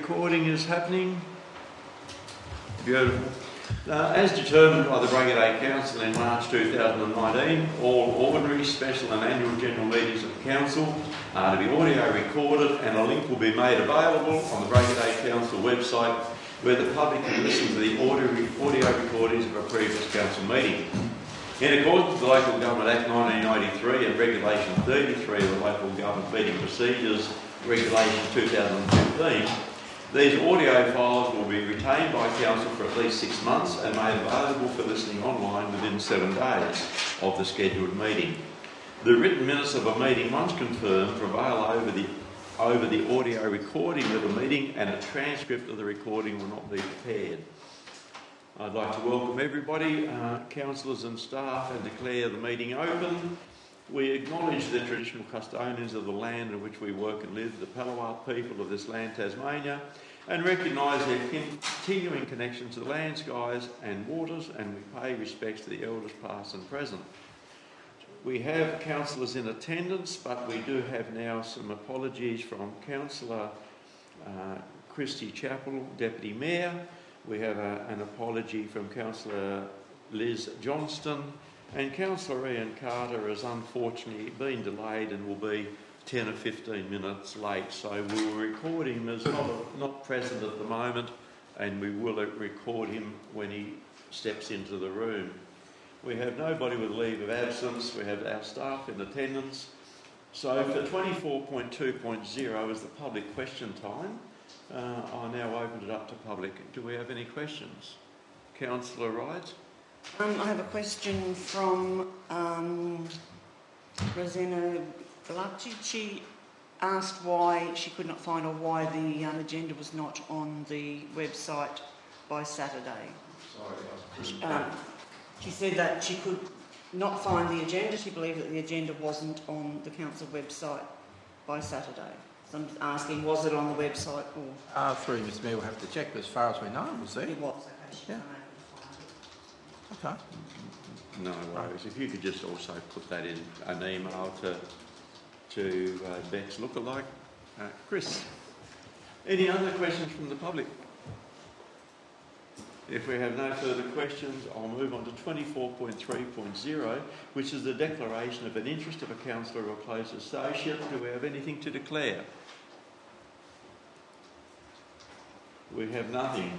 recording is happening. Beautiful. As determined by the Bragadake Council in March 2019, all ordinary, special and annual general meetings of the Council are to be audio recorded, and a link will be made available on the Bragadake Council website where the public can listen to the audio recordings of a previous Council meeting. In accordance with the Local Government Act 1983 and Regulation 33 of the Local Government Meeting Procedures Regulation 2015, these audio files will be retained by Council for at least 6 months and made available for listening online within 7 days of the scheduled meeting. The written minutes of a meeting, once confirmed, prevail over the audio recording of the meeting, and a transcript of the recording will not be prepared. I'd like to welcome everybody, councillors and staff, and declare the meeting open. We acknowledge the traditional custodians of the land in which we work and live, the Palawa people of this land, Tasmania, and recognise their continuing connection to the land, skies and waters, and we pay respects to the elders past and present. We have councillors in attendance, but we do have now some apologies from Councillor Christy Chappell, Deputy Mayor. We have an apology from Councillor Liz Johnston, and Councillor Ian Carter has unfortunately been delayed and will be 10 or 15 minutes late. So we will record him as not present at the moment, and we will record him when he steps into the room. We have nobody with leave of absence. We have our staff in attendance. So for 24.2.0 is the public question time. I now open it up to public. Do we have any questions? Councillor Wright? I have a question from Rosanna Galacci. She asked why she could not find, or why the agenda was not on the website by Saturday. Sorry, she said that she could not find the agenda. She believed that the agenda wasn't on the council website by Saturday. So I'm just asking, was it on the website or? Through Ms Mayor, we'll have to check, but as far as we know, it was there. It was. Yeah. Okay. No worries. If you could just also put that in an email to Beck's lookalike. Chris, any other questions from the public? If we have no further questions, I'll move on to 24.3.0, which is the declaration of an interest of a councillor or close associate. Do we have anything to declare? We have nothing.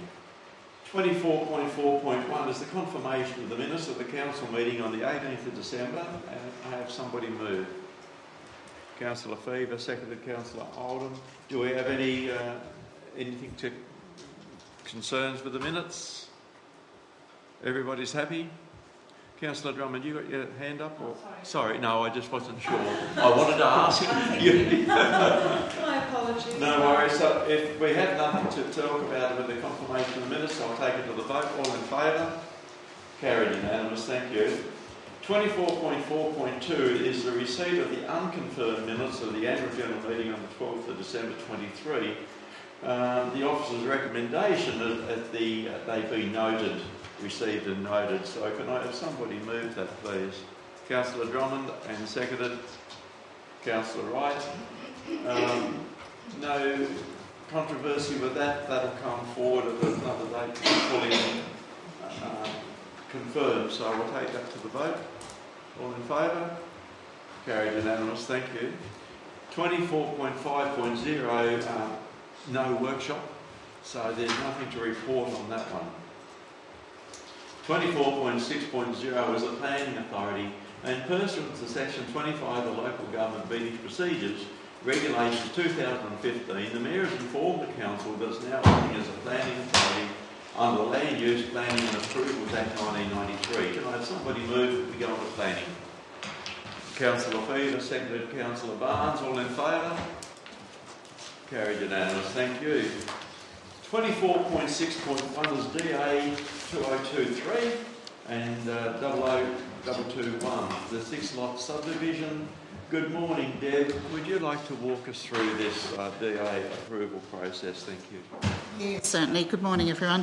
24.4.1 is the confirmation of the minutes of the council meeting on the 18th of December, and I have somebody move. Councillor Fever, seconded Councillor Oldham. Do we have anything to concerns with the minutes? Everybody's happy? Councillor Drummond, you got your hand up? Or? Sorry, no, I just wasn't sure. I wanted to ask you. My apologies. No worries. So if we have nothing to talk about with the confirmation of the minutes, I'll take it to the vote. All in favour? Carried unanimous. Thank you. 24.4.2 is the receipt of the unconfirmed minutes of the annual general meeting on the 12th of December 23. The officer's recommendation that they be noted, received and noted. So can I have somebody move that, please? Councillor Drummond, and seconded Councillor Wright. No controversy with that. That'll come forward at another date to be fully confirmed. So we'll take that to the vote. All in favour? Carried unanimous. Thank you. 24.5.0. No workshop, so there's nothing to report on that one. 24.6.0 is the Planning Authority, and pursuant to Section 25 of the Local Government Meeting Procedures Regulations 2015, the Mayor has informed the Council that it's now acting as a planning authority under the Land Use Planning and Approvals Act 1993. Can I have somebody move that we go on to planning? Councillor Fever, seconded Councillor Barnes. All in favour? Carried unanimous. Thank you. 24.6.1 is DA 2023 and 00221, the 6-lot subdivision. Good morning, Deb. Would you like to walk us through this DA approval process? Thank you. Yes, certainly. Good morning, everyone.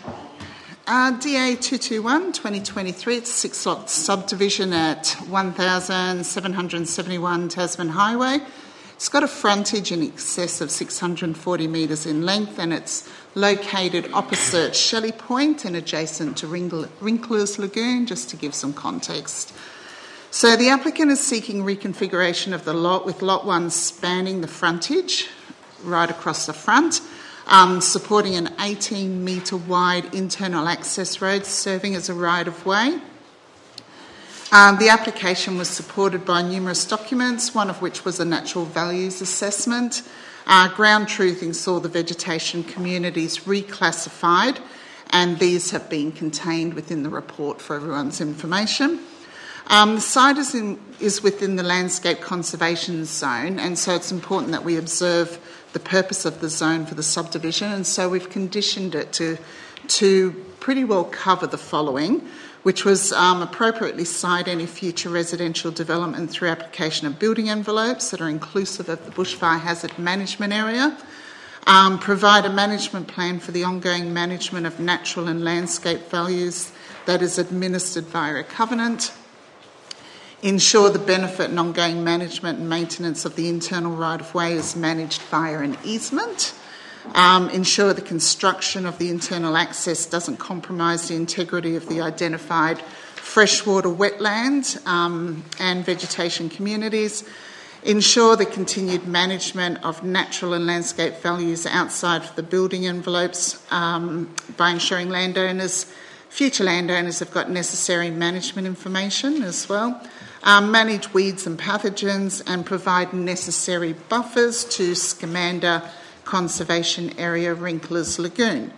DA 221 2023, it's a 6-lot subdivision at 1771 Tasman Highway. It's got a frontage in excess of 640 metres in length, and it's located opposite Shelley Point and adjacent to Wrinkler's Lagoon, just to give some context. So the applicant is seeking reconfiguration of the lot, with lot 1 spanning the frontage right across the front, supporting an 18-metre wide internal access road serving as a right-of-way. The application was supported by numerous documents, one of which was a natural values assessment. Ground truthing saw the vegetation communities reclassified, and these have been contained within the report for everyone's information. The site is within the landscape conservation zone, and so it's important that we observe the purpose of the zone for the subdivision, and so we've conditioned it to pretty well cover the following, which was appropriately cite any future residential development through application of building envelopes that are inclusive of the bushfire hazard management area, provide a management plan for the ongoing management of natural and landscape values that is administered via a covenant, ensure the benefit and ongoing management and maintenance of the internal right-of-way is managed via an easement, ensure the construction of the internal access doesn't compromise the integrity of the identified freshwater wetland and vegetation communities, ensure the continued management of natural and landscape values outside of the building envelopes by ensuring future landowners have got necessary management information as well, manage weeds and pathogens and provide necessary buffers to Scamander Conservation Area Wrinkler's Lagoon.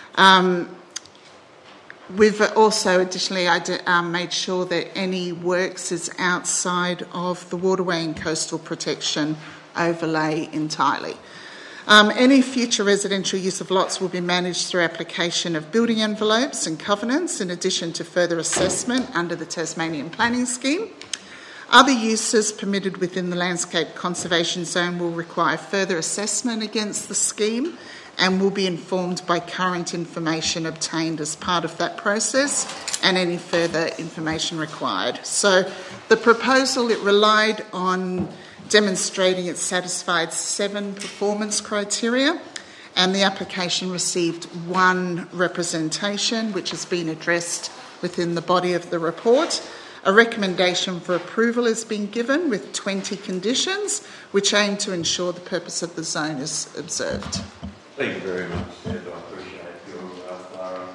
We've also additionally made sure that any works is outside of the waterway and coastal protection overlay entirely. Any future residential use of lots will be managed through application of building envelopes and covenants, in addition to further assessment under the Tasmanian Planning Scheme. Other uses permitted within the landscape conservation zone will require further assessment against the scheme and will be informed by current information obtained as part of that process and any further information required. So the proposal, it relied on demonstrating it satisfied 7 performance criteria, and the application received 1 representation, which has been addressed within the body of the report. A recommendation for approval has been given with 20 conditions, which aim to ensure the purpose of the zone is observed. Thank you very much, Ed. I appreciate your thorough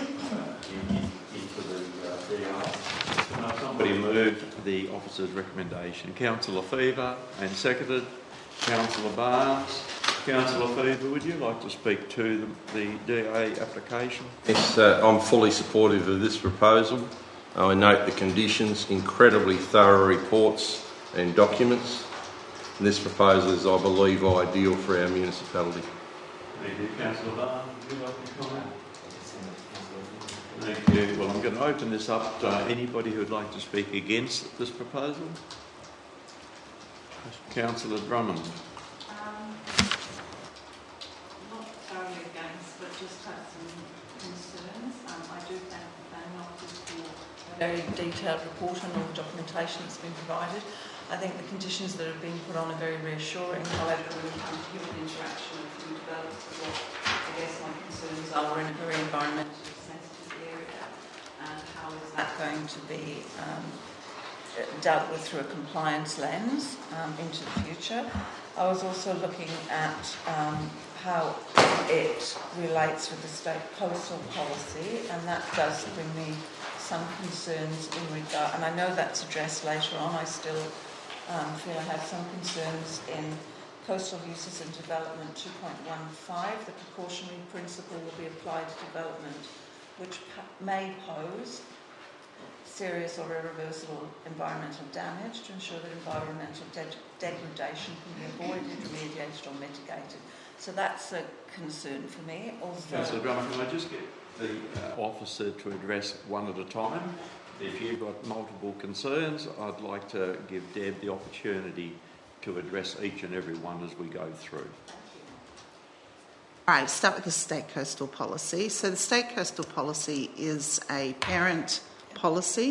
into the DI. Now, somebody moved the officer's recommendation. Councillor Fever, and seconded Councillor Barnes. Councillor Fever, would you like to speak to the DA application? Yes, I'm fully supportive of this proposal. I note the conditions, incredibly thorough reports and documents. And this proposal is, I believe, ideal for our municipality. Thank you. Councillor Barnes, would you like to comment? Thank you. Well, I'm going to open this up to anybody who would like to speak against this proposal. Councillor Drummond. Not thoroughly against, but just have some concerns. I do think that they're not just for very detailed report on all the documentation that's been provided. I think the conditions that have been put on are very reassuring. However, when it comes to human interaction and food development, I guess my concerns are we're in a very environmentally sensitive area, and how is that going to be dealt with through a compliance lens into the future. I was also looking at how it relates with the state coastal policy, and that does bring me some concerns in regard, and I know that's addressed later on. I still feel I have some concerns in coastal uses and development 2.15. The precautionary principle will be applied to development which may pose serious or irreversible environmental damage to ensure that environmental degradation can be avoided, remediated or mitigated. So that's a concern for me. Also, Councillor Drummond, can I just get the officer to address one at a time? If you've got multiple concerns, I'd like to give Deb the opportunity to address each and every one as we go through. All right, start with the state coastal policy. So the state coastal policy is a parent policy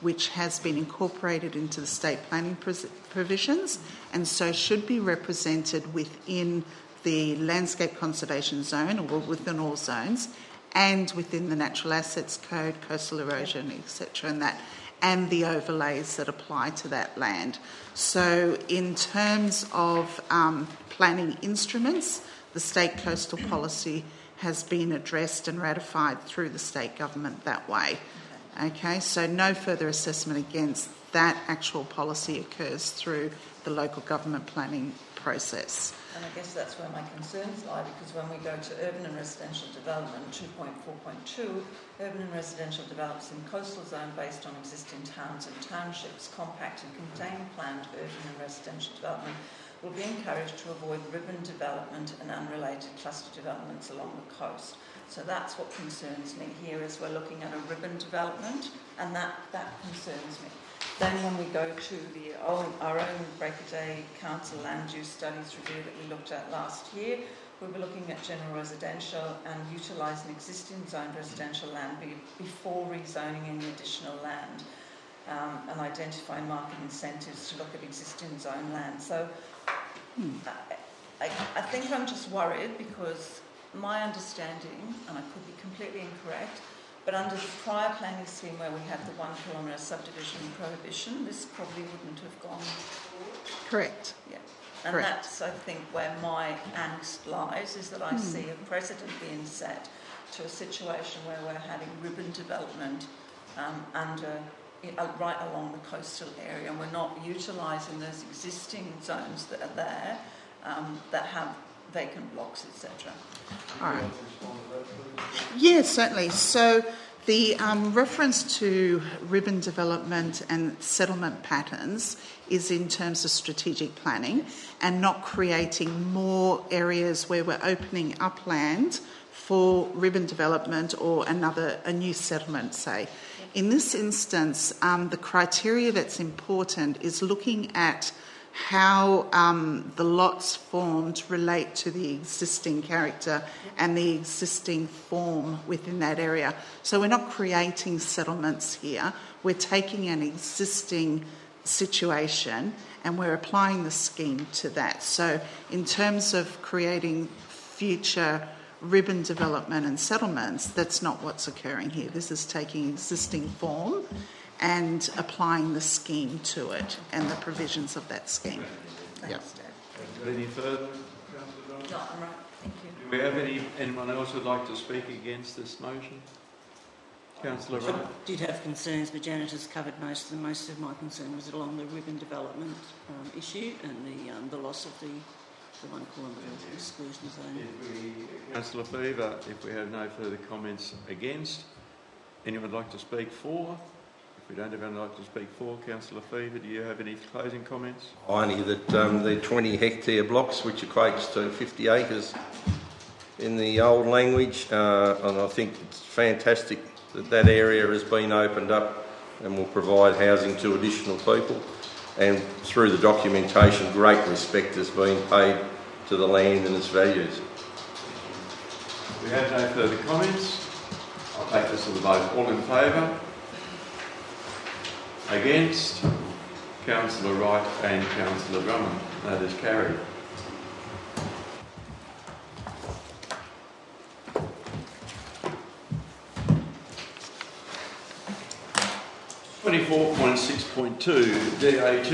which has been incorporated into the state planning provisions, and so should be represented within the landscape conservation zone, or within all zones, and within the Natural Assets Code, coastal erosion, etc., and the overlays that apply to that land. So in terms of planning instruments, the state coastal policy has been addressed and ratified through the state government that way. Okay, so no further assessment against that actual policy occurs through the local government planning process. And I guess that's where my concerns lie, because when we go to urban and residential development 2.4.2, urban and residential develops in coastal zone based on existing towns and townships, compact and contained planned urban and residential development will be encouraged to avoid ribbon development and unrelated cluster developments along the coast. So that's what concerns me here, is we're looking at a ribbon development, and that concerns me. Then when we go to our own Break a Day Council land use studies review that we looked at last year, we were looking at general residential and utilising existing zoned residential land before rezoning any additional land, and identifying market incentives to look at existing zone land. So I think I'm just worried, because my understanding, and I could be completely incorrect, but under the prior planning scheme where we had the 1 kilometre subdivision prohibition, this probably wouldn't have gone forward. Correct. Yeah. And Correct. that's, I think, where my angst lies, is that I see a precedent being set to a situation where we're having ribbon development right along the coastal area, and we're not utilising those existing zones that are there that have vacant blocks, etc. All right. Yes, certainly. So the reference to ribbon development and settlement patterns is in terms of strategic planning, and not creating more areas where we're opening up land for ribbon development or a new settlement, say. In this instance, the criteria that's important is looking at how the lots formed relate to the existing character and the existing form within that area. So we're not creating settlements here. We're taking an existing situation and we're applying the scheme to that. So in terms of creating future ribbon development and settlements, that's not what's occurring here. This is taking existing form and applying the scheme to it and the provisions of that scheme. Yep. Any further? No, I'm right. Thank you. Do we have anyone else who'd like to speak against this motion? Councillor Wright. I did have concerns, but Janet has covered most of my concern was along the ribbon development issue and the loss of the 1 kilometre exclusion zone. Councillor Fever, if we have no further comments against, anyone like to speak for? If we don't have anyone like to speak for, Councillor Fever, do you have any closing comments? Only that the 20 hectare blocks, which equates to 50 acres in the old language, and I think it's fantastic that area has been opened up and will provide housing to additional people, and through the documentation great respect has been paid to the land and its values. We have no further comments. I'll take this to the vote. All in favour? Against? Councillor Wright and Councillor Drummond. That is carried. .6.2 DA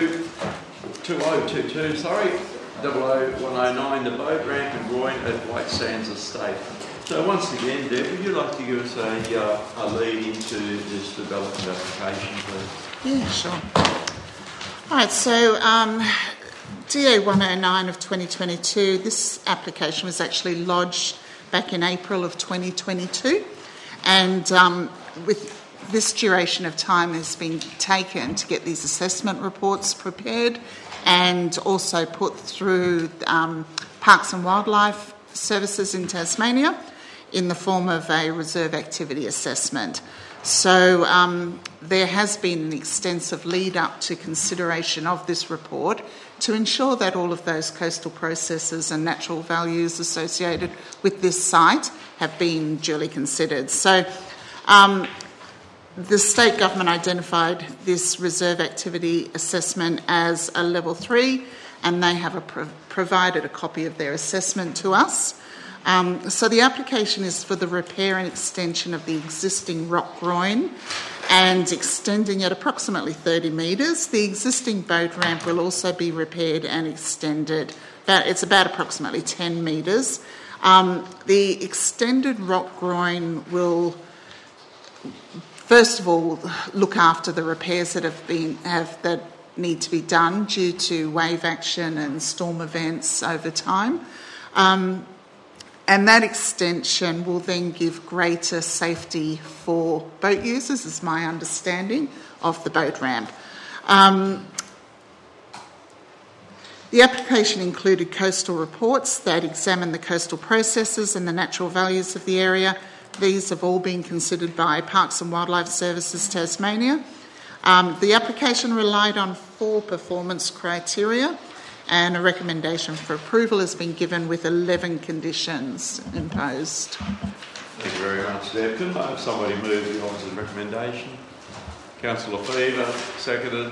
2022 00109, the boat ramp and groin at White Sands Estate. So once again, Deb, would you like to give us a lead into this development application, please? Yeah, sure. All right, so DA 109 of 2022, this application was actually lodged back in April of 2022, and with this duration of time has been taken to get these assessment reports prepared and also put through Parks and Wildlife Services in Tasmania in the form of a reserve activity assessment. So there has been an extensive lead up to consideration of this report to ensure that all of those coastal processes and natural values associated with this site have been duly considered. So the state government identified this reserve activity assessment as a level 3, and they have provided a copy of their assessment to us. So the application is for the repair and extension of the existing rock groin and extending it approximately 30 metres. The existing boat ramp will also be repaired and extended. It's about approximately 10 metres. The extended rock groin will, first of all, look after the repairs that need to be done due to wave action and storm events over time. And that extension will then give greater safety for boat users, is my understanding of the boat ramp. The application included coastal reports that examine the coastal processes and the natural values of the area. These have all been considered by Parks and Wildlife Services Tasmania. The application relied on 4 performance criteria, and a recommendation for approval has been given with 11 conditions imposed. Thank you very much, Deb. Can I have somebody move the officer's recommendation? Councillor Fever, seconded.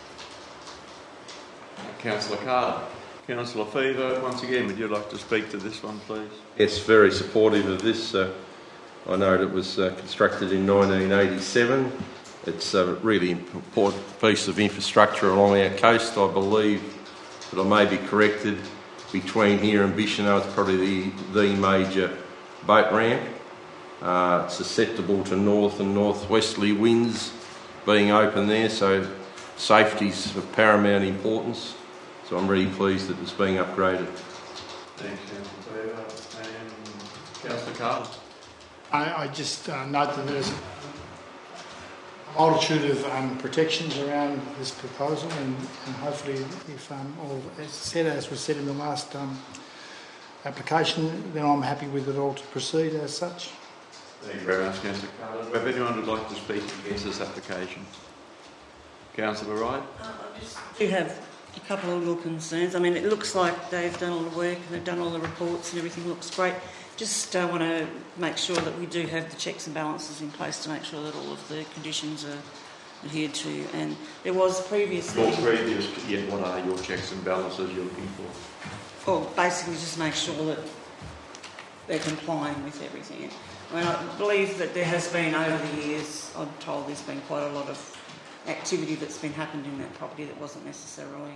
Councillor Carter. Councillor Fever, once again, would you like to speak to this one, please? Yes, very supportive of this. I know it was constructed in 1987. It's a really important piece of infrastructure along our coast. I believe, but I may be corrected, between here and Bicheno, it's probably the major boat ramp. It's susceptible to north and northwesterly winds being open there, so safety's of paramount importance. So I'm really pleased that it's being upgraded. Thanks, Councillor Fever. And Councillor Carter. I just note that there's a multitude of protections around this proposal, and hopefully, if all as said, as was said in the last application, then I'm happy with it all to proceed as such. Thank you very much, Councillor Carter. If anyone would like to speak against this application, Councillor Wright. I just do have a couple of little concerns. I mean, it looks like they've done all the work and they've done all the reports and everything looks great. Just want to make sure that we do have the checks and balances in place to make sure that all of the conditions are adhered to. And there was previously... What are your checks and balances you're looking for? Well, basically just make sure that they're complying with everything. I mean, I believe that there has been, over the years, I'm told there's been quite a lot of activity that's been happened in that property that wasn't necessarily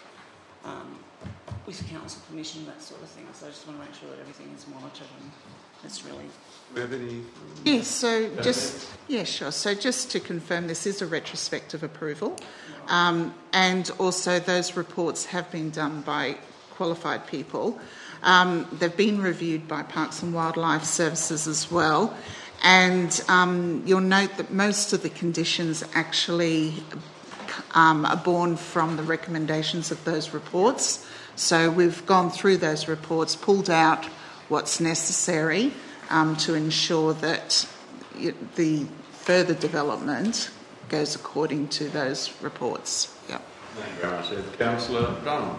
with council permission, that sort of thing. So I just want to make sure that everything is monitored, and that's really... Do we have any... Yes, so just... Yeah, sure. So just to confirm, this is a retrospective approval, and also those reports have been done by qualified people. They've been reviewed by Parks and Wildlife Services as well, and you'll note that most of the conditions actually are born from the recommendations of those reports. So we've gone through those reports, pulled out what's necessary to ensure that the further development goes according to those reports. Yep. Thank you very much, Ed. Councillor Dunn.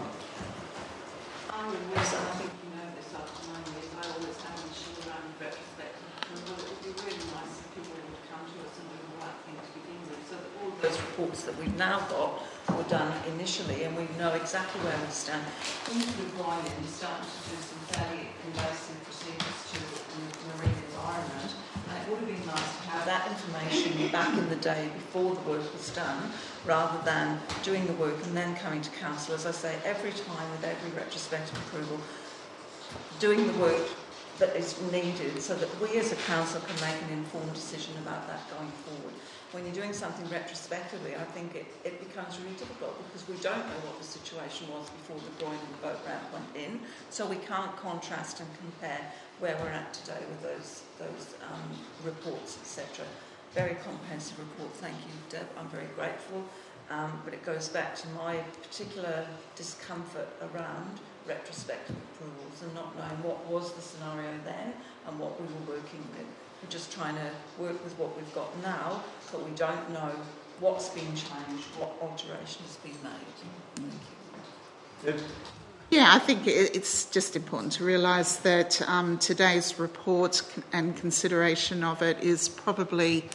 I'm with Liz, and I think you know this afternoon, Liz. I always have an issue around retrospective approval. It would be really nice if people would come to us and do the right thing to begin with, so that all those reports that we've now got were done initially, and we know exactly where we stand. Into the groin, and you're starting to do some fairly invasive procedures to the marine environment, and it would have been nice to have that information back in the day before the work was done, rather than doing the work and then coming to council. As I say, every time with every retrospective approval, doing the work that is needed so that we as a council can make an informed decision about that going forward. When you're doing something retrospectively, I think it becomes really difficult because we don't know what the situation was before the groin and the boat ramp went in, so we can't contrast and compare where we're at today with those reports, etc. Very comprehensive report, thank you, Deb. I'm very grateful, but it goes back to my particular discomfort around retrospective approvals and not knowing what was the scenario then and what we were working with. We're just trying to work with what we've got now, but we don't know what's been changed, what alteration has been made. Thank you. Yeah, I think it's just important to realise that today's report and consideration of it is probably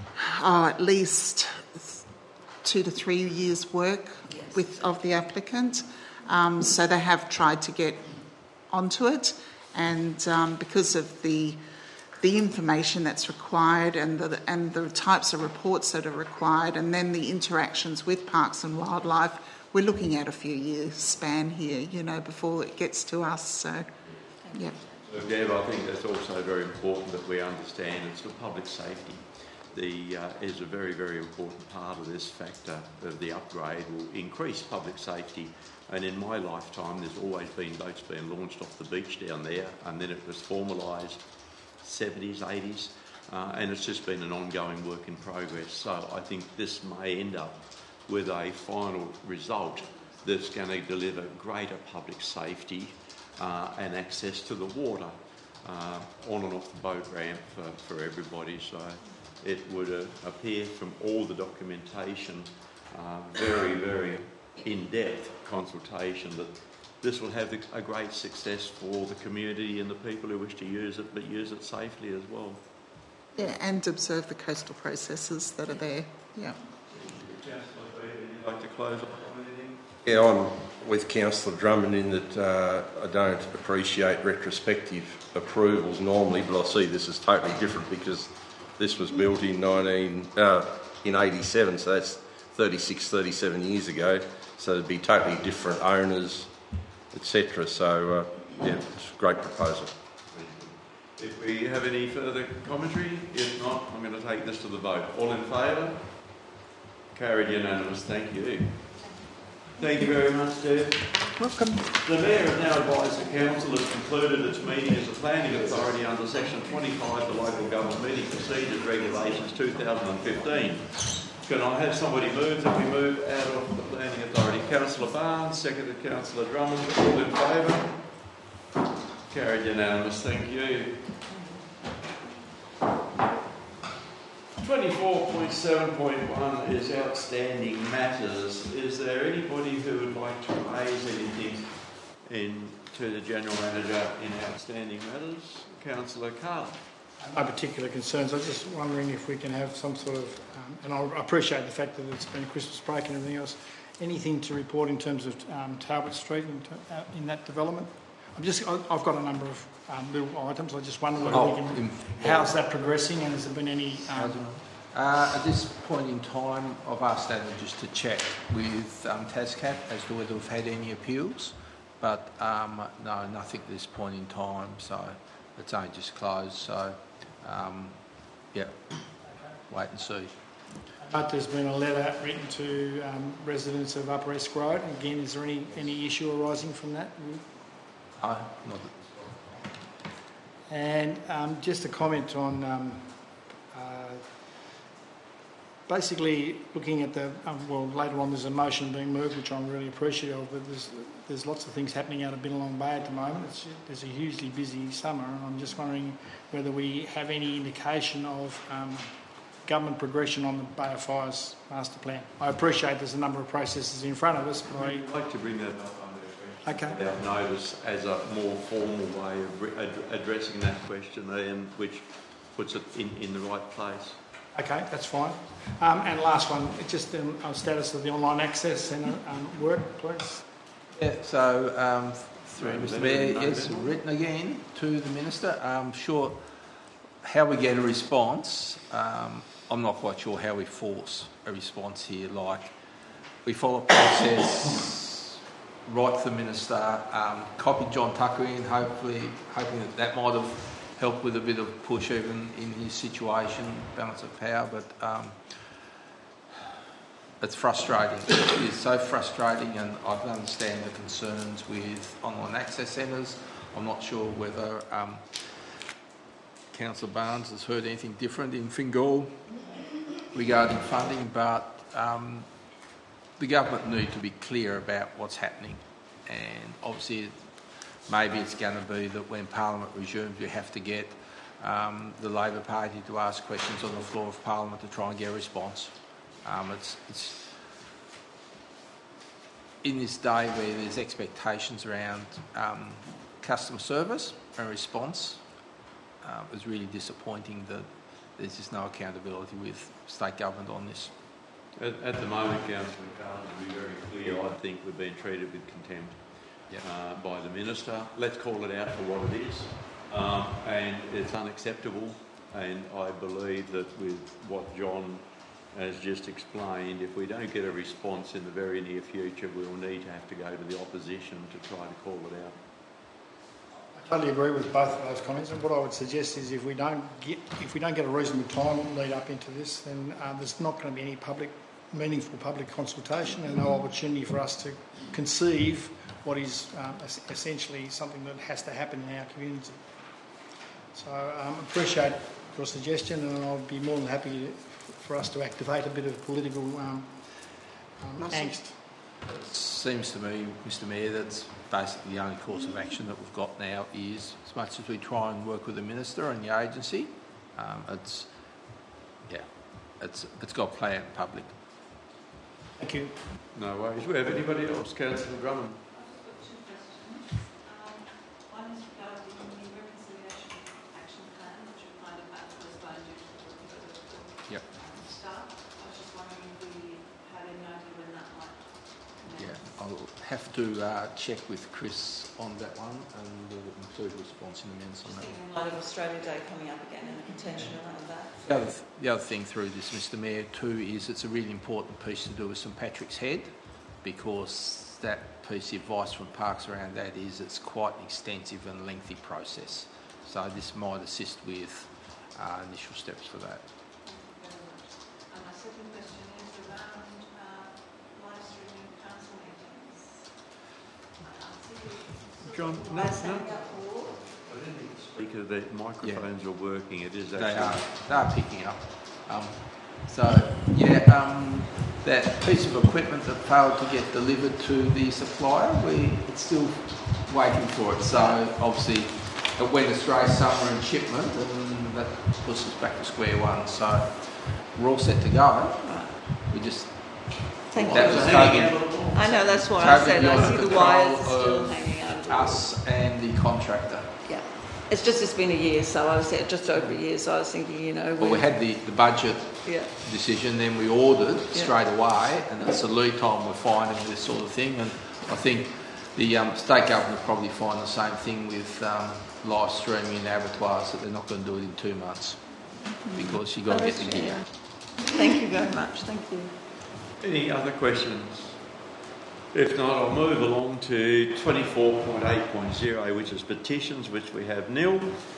at least 2 to 3 years' work of the applicant. So they have tried to get onto it, and because of the information that's required and the types of reports that are required, and then the interactions with Parks and Wildlife, we're looking at a few years span here, before it gets to us. So, yeah. So, Deb, I think that's also very important that we understand it's the public safety. Is a very, very important part of this factor of the upgrade will increase public safety. And in my lifetime, there's always been boats being launched off the beach down there, and then it was formalised 70s, 80s, and it's just been an ongoing work in progress. So I think this may end up with a final result that's going to deliver greater public safety and access to the water on and off the boat ramp for everybody. So it would appear from all the documentation, very, very in-depth consultation, that this will have a great success for the community and the people who wish to use it, but use it safely as well. Yeah, and observe the coastal processes that are there. Yeah. Councillor Beaver, would you like to close off on anything? Yeah, I'm with Councillor Drummond in that I don't appreciate retrospective approvals normally, but I see this as totally different because this was built in 87, so that's 36, 37 years ago. So it'd be totally different owners, etc. So, yeah, it's a great proposal. If we have any further commentary, if not, I'm going to take this to the vote. All in favour? Carried unanimous. Thank you. Thank you very much, Deb. Welcome. The Mayor has now advised the Council has concluded its meeting as a planning authority under Section 25 of the Local Government Meeting Procedures Regulations 2015. Can I have somebody move that we move out of the Planning Authority? Councillor Barnes, seconded Councillor Drummond. All in favour? Carried unanimous. Thank you. 24.7.1 is outstanding matters. Is there anybody who would like to raise anything to the General Manager in outstanding matters? Councillor Carl. No particular concerns. I was just wondering if we can have some sort of, and I appreciate the fact that it's been Christmas break and everything else, anything to report in terms of Talbot Street in that development? I've got a number of little items. I just wonder whether we can. How's that progressing, and has there been any? At this point in time, I've asked Adam just to check with TASCAT as to whether we've had any appeals, but no, nothing at this point in time. So it's only just closed. So yeah, wait and see. But there's been a letter written to residents of Upper Esk Road. Again, is there any issue arising from that? Not. And just a comment on basically looking at the later on there's a motion being moved, which I'm really appreciative of, but there's lots of things happening out of Billabong Bay at the moment. There's a hugely busy summer, and I'm just wondering whether we have any indication of government progression on the Bay of Fires master plan. I appreciate there's a number of processes in front of us, but I'd like to bring that up under question. Okay. Without notice as a more formal way of addressing that question, and which puts it in the right place. Okay, that's fine. And last one, just on status of the online access centre work, please. Yeah, so through Mr. Mayor, yes, written again to the Minister. Sure, how we get a response, I'm not quite sure how we force a response here. Like, we follow a process, write to the Minister, copy John Tucker in, hoping that might have helped with a bit of push even in his situation, balance of power, but it's frustrating. It is so frustrating, and I can understand the concerns with online access centres. I'm not sure whether Councillor Barnes has heard anything different in Fingal regarding funding, but the government need to be clear about what's happening, and obviously maybe it's going to be that when Parliament resumes, we have to get the Labor Party to ask questions on the floor of Parliament to try and get a response. It's in this day where there's expectations around customer service and response, it's really disappointing that there's just no accountability with state government on this. At the moment, Councillor Carter, to be very clear, I think we're being treated with contempt by the Minister. Let's call it out for what it is. And it's unacceptable. And I believe that with what John has just explained, if we don't get a response in the very near future, we'll need to have to go to the opposition to try to call it out. I totally agree with both of those comments, and what I would suggest is if we don't get a reasonable time lead up into this, then there's not going to be any meaningful public consultation and no opportunity for us to conceive what is essentially something that has to happen in our community. So I appreciate your suggestion, and I'll be more than happy for us to activate a bit of political angst. It seems to me, Mr Mayor, that's basically the only course of action that we've got now is, as much as we try and work with the Minister and the agency, it's got to play out in public. Thank you. No worries. We have anybody else? Councillor Drummond. I've just got 2 questions. One is regarding the reconciliation action plan, which we kind of had to postpone due to the start. I was just wondering if we had any idea when that might commence. Yeah, I'll have to check with Chris on that one, and we'll include a response in the minutes on that one. In light of Australia Day coming up again and the contention around that. The other thing through this, Mr Mayor, too, is it's a really important piece to do with St Patrick's Head, because that piece of advice from Parks around that is it's quite an extensive and lengthy process. So this might assist with initial steps for that. Thank you very much. And my second question is around live streaming council meetings. John, Speaker, the microphones are working. It is actually... They are picking up. That piece of equipment that failed to get delivered to the supplier, it's still waiting for it. So obviously it went astray somewhere in shipment, and that puts us back to square one. So we're all set to go. We just... Thank you. That was taken, I know, that's why I said I see the wires still of hanging out. us and the contractor. Yeah. It's been a year, so I was just over a year, so I was thinking, Well, we had the budget decision, then we ordered straight away, and it's the lead time we're finding with this sort of thing. And I think the state government will probably find the same thing with live streaming in abattoirs, that they're not going to do it in 2 months because you've got to get the gear. Thank you very much. Thank you. Any other questions? If not, I'll move along to 24.8.0, which is petitions, which we have nil.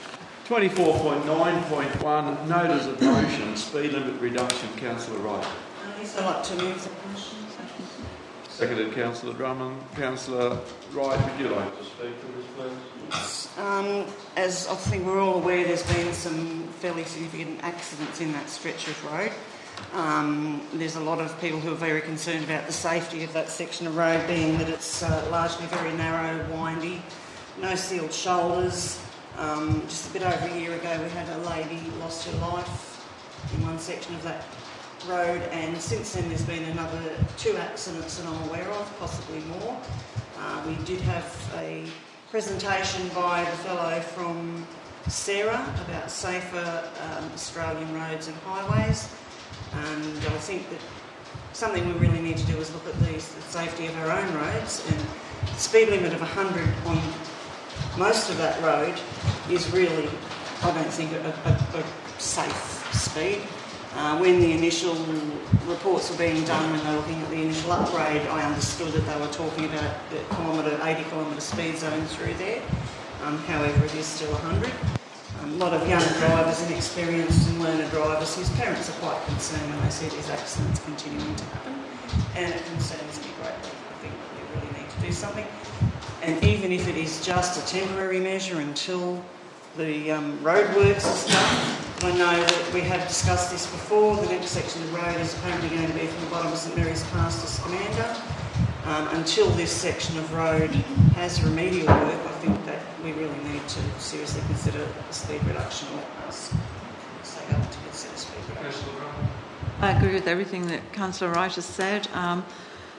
24.9.1, notice of motion, speed limit reduction. Councillor Wright. I'd like to move the motion. Seconded, Councillor Drummond. Councillor Wright, would you like to speak to this, please? As I think we're all aware, there's been some fairly significant accidents in that stretch of road. There's a lot of people who are very concerned about the safety of that section of road, being that it's largely very narrow, windy, no sealed shoulders. Just a bit over a year ago we had a lady lost her life in one section of that road, and since then there's been another 2 accidents that I'm aware of, possibly more. We did have a presentation by the fellow from Sarah about safer Australian roads and highways. And I think that something we really need to do is look at the safety of our own roads, and the speed limit of 100 on most of that road is really, I don't think, a safe speed. When the initial reports were being done, when they were looking at the initial upgrade, I understood that they were talking about the 80 kilometre speed zone through there. However, it is still 100. A lot of young drivers, inexperienced and learner drivers whose parents are quite concerned when they see these accidents continuing to happen, and it concerns me greatly. I think we really need to do something, and even if it is just a temporary measure until the roadworks is done. I know that we have discussed this before. The next section of road is apparently going to be from the bottom of St Mary's Pass to Scamander. Until this section of road has remedial work, I think that we really need to seriously consider a speed reduction, or let us say up to consider speed reduction. I agree with everything that Councillor Wright has said.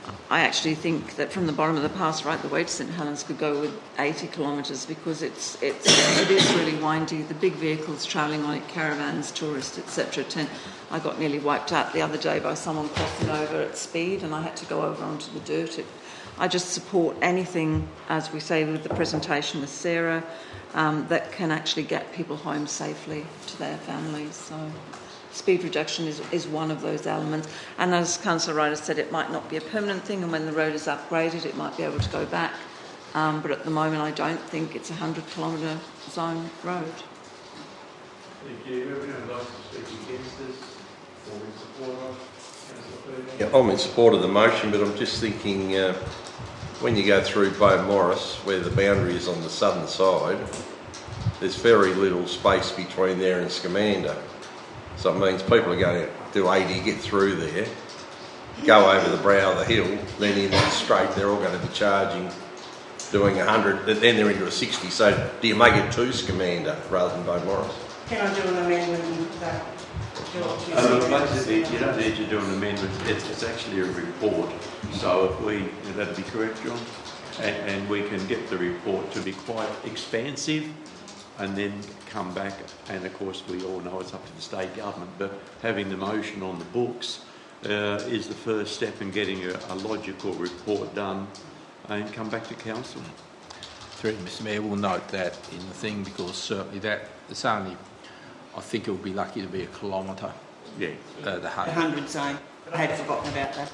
I actually think that from the bottom of the pass right the way to St Helens could go with 80 kilometres because it is really windy. The big vehicles travelling on it, caravans, tourists, etc. I got nearly wiped out the other day by someone crossing over at speed, and I had to go over onto the dirt. I just support anything, as we say with the presentation with Sarah, that can actually get people home safely to their families. So speed reduction is one of those elements. And as Councillor Ryder said, it might not be a permanent thing, and when the road is upgraded, it might be able to go back. But at the moment, I don't think it's a 100-kilometre zone road. Thank you. Everyone would like to speak against this or in support of? Yeah, I'm in support of the motion, but I'm just thinking when you go through Bow Morris, where the boundary is on the southern side, there's very little space between there and Scamander. So it means people are going to do 80, get through there, go over the brow of the hill, then in that straight, they're all going to be charging, doing 100, then they're into a 60. So do you make it to Scamander rather than Bow Morris? Can I do an amendment that? Basically, you don't need to do an amendment. It's actually a report. So if that'd be correct, John, and we can get the report to be quite expansive, and then come back. And of course, we all know it's up to the state government, but having the motion on the books is the first step in getting a logical report done, and come back to council. Through Mr Mayor, we'll note that in the thing because certainly that it's only. I think it would be lucky to be a kilometre. Yeah. The 100 zone. I had forgotten about that.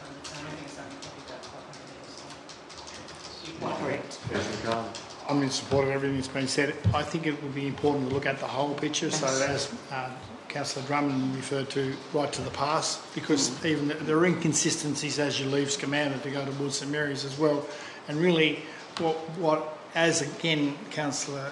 Correct. I'm in support of everything that's been said. I think it would be important to look at the whole picture. So as Councillor Drummond referred to, right to the pass, because even there are inconsistencies as you leave Scamander to go towards St Mary's as well. And really, what as again Councillor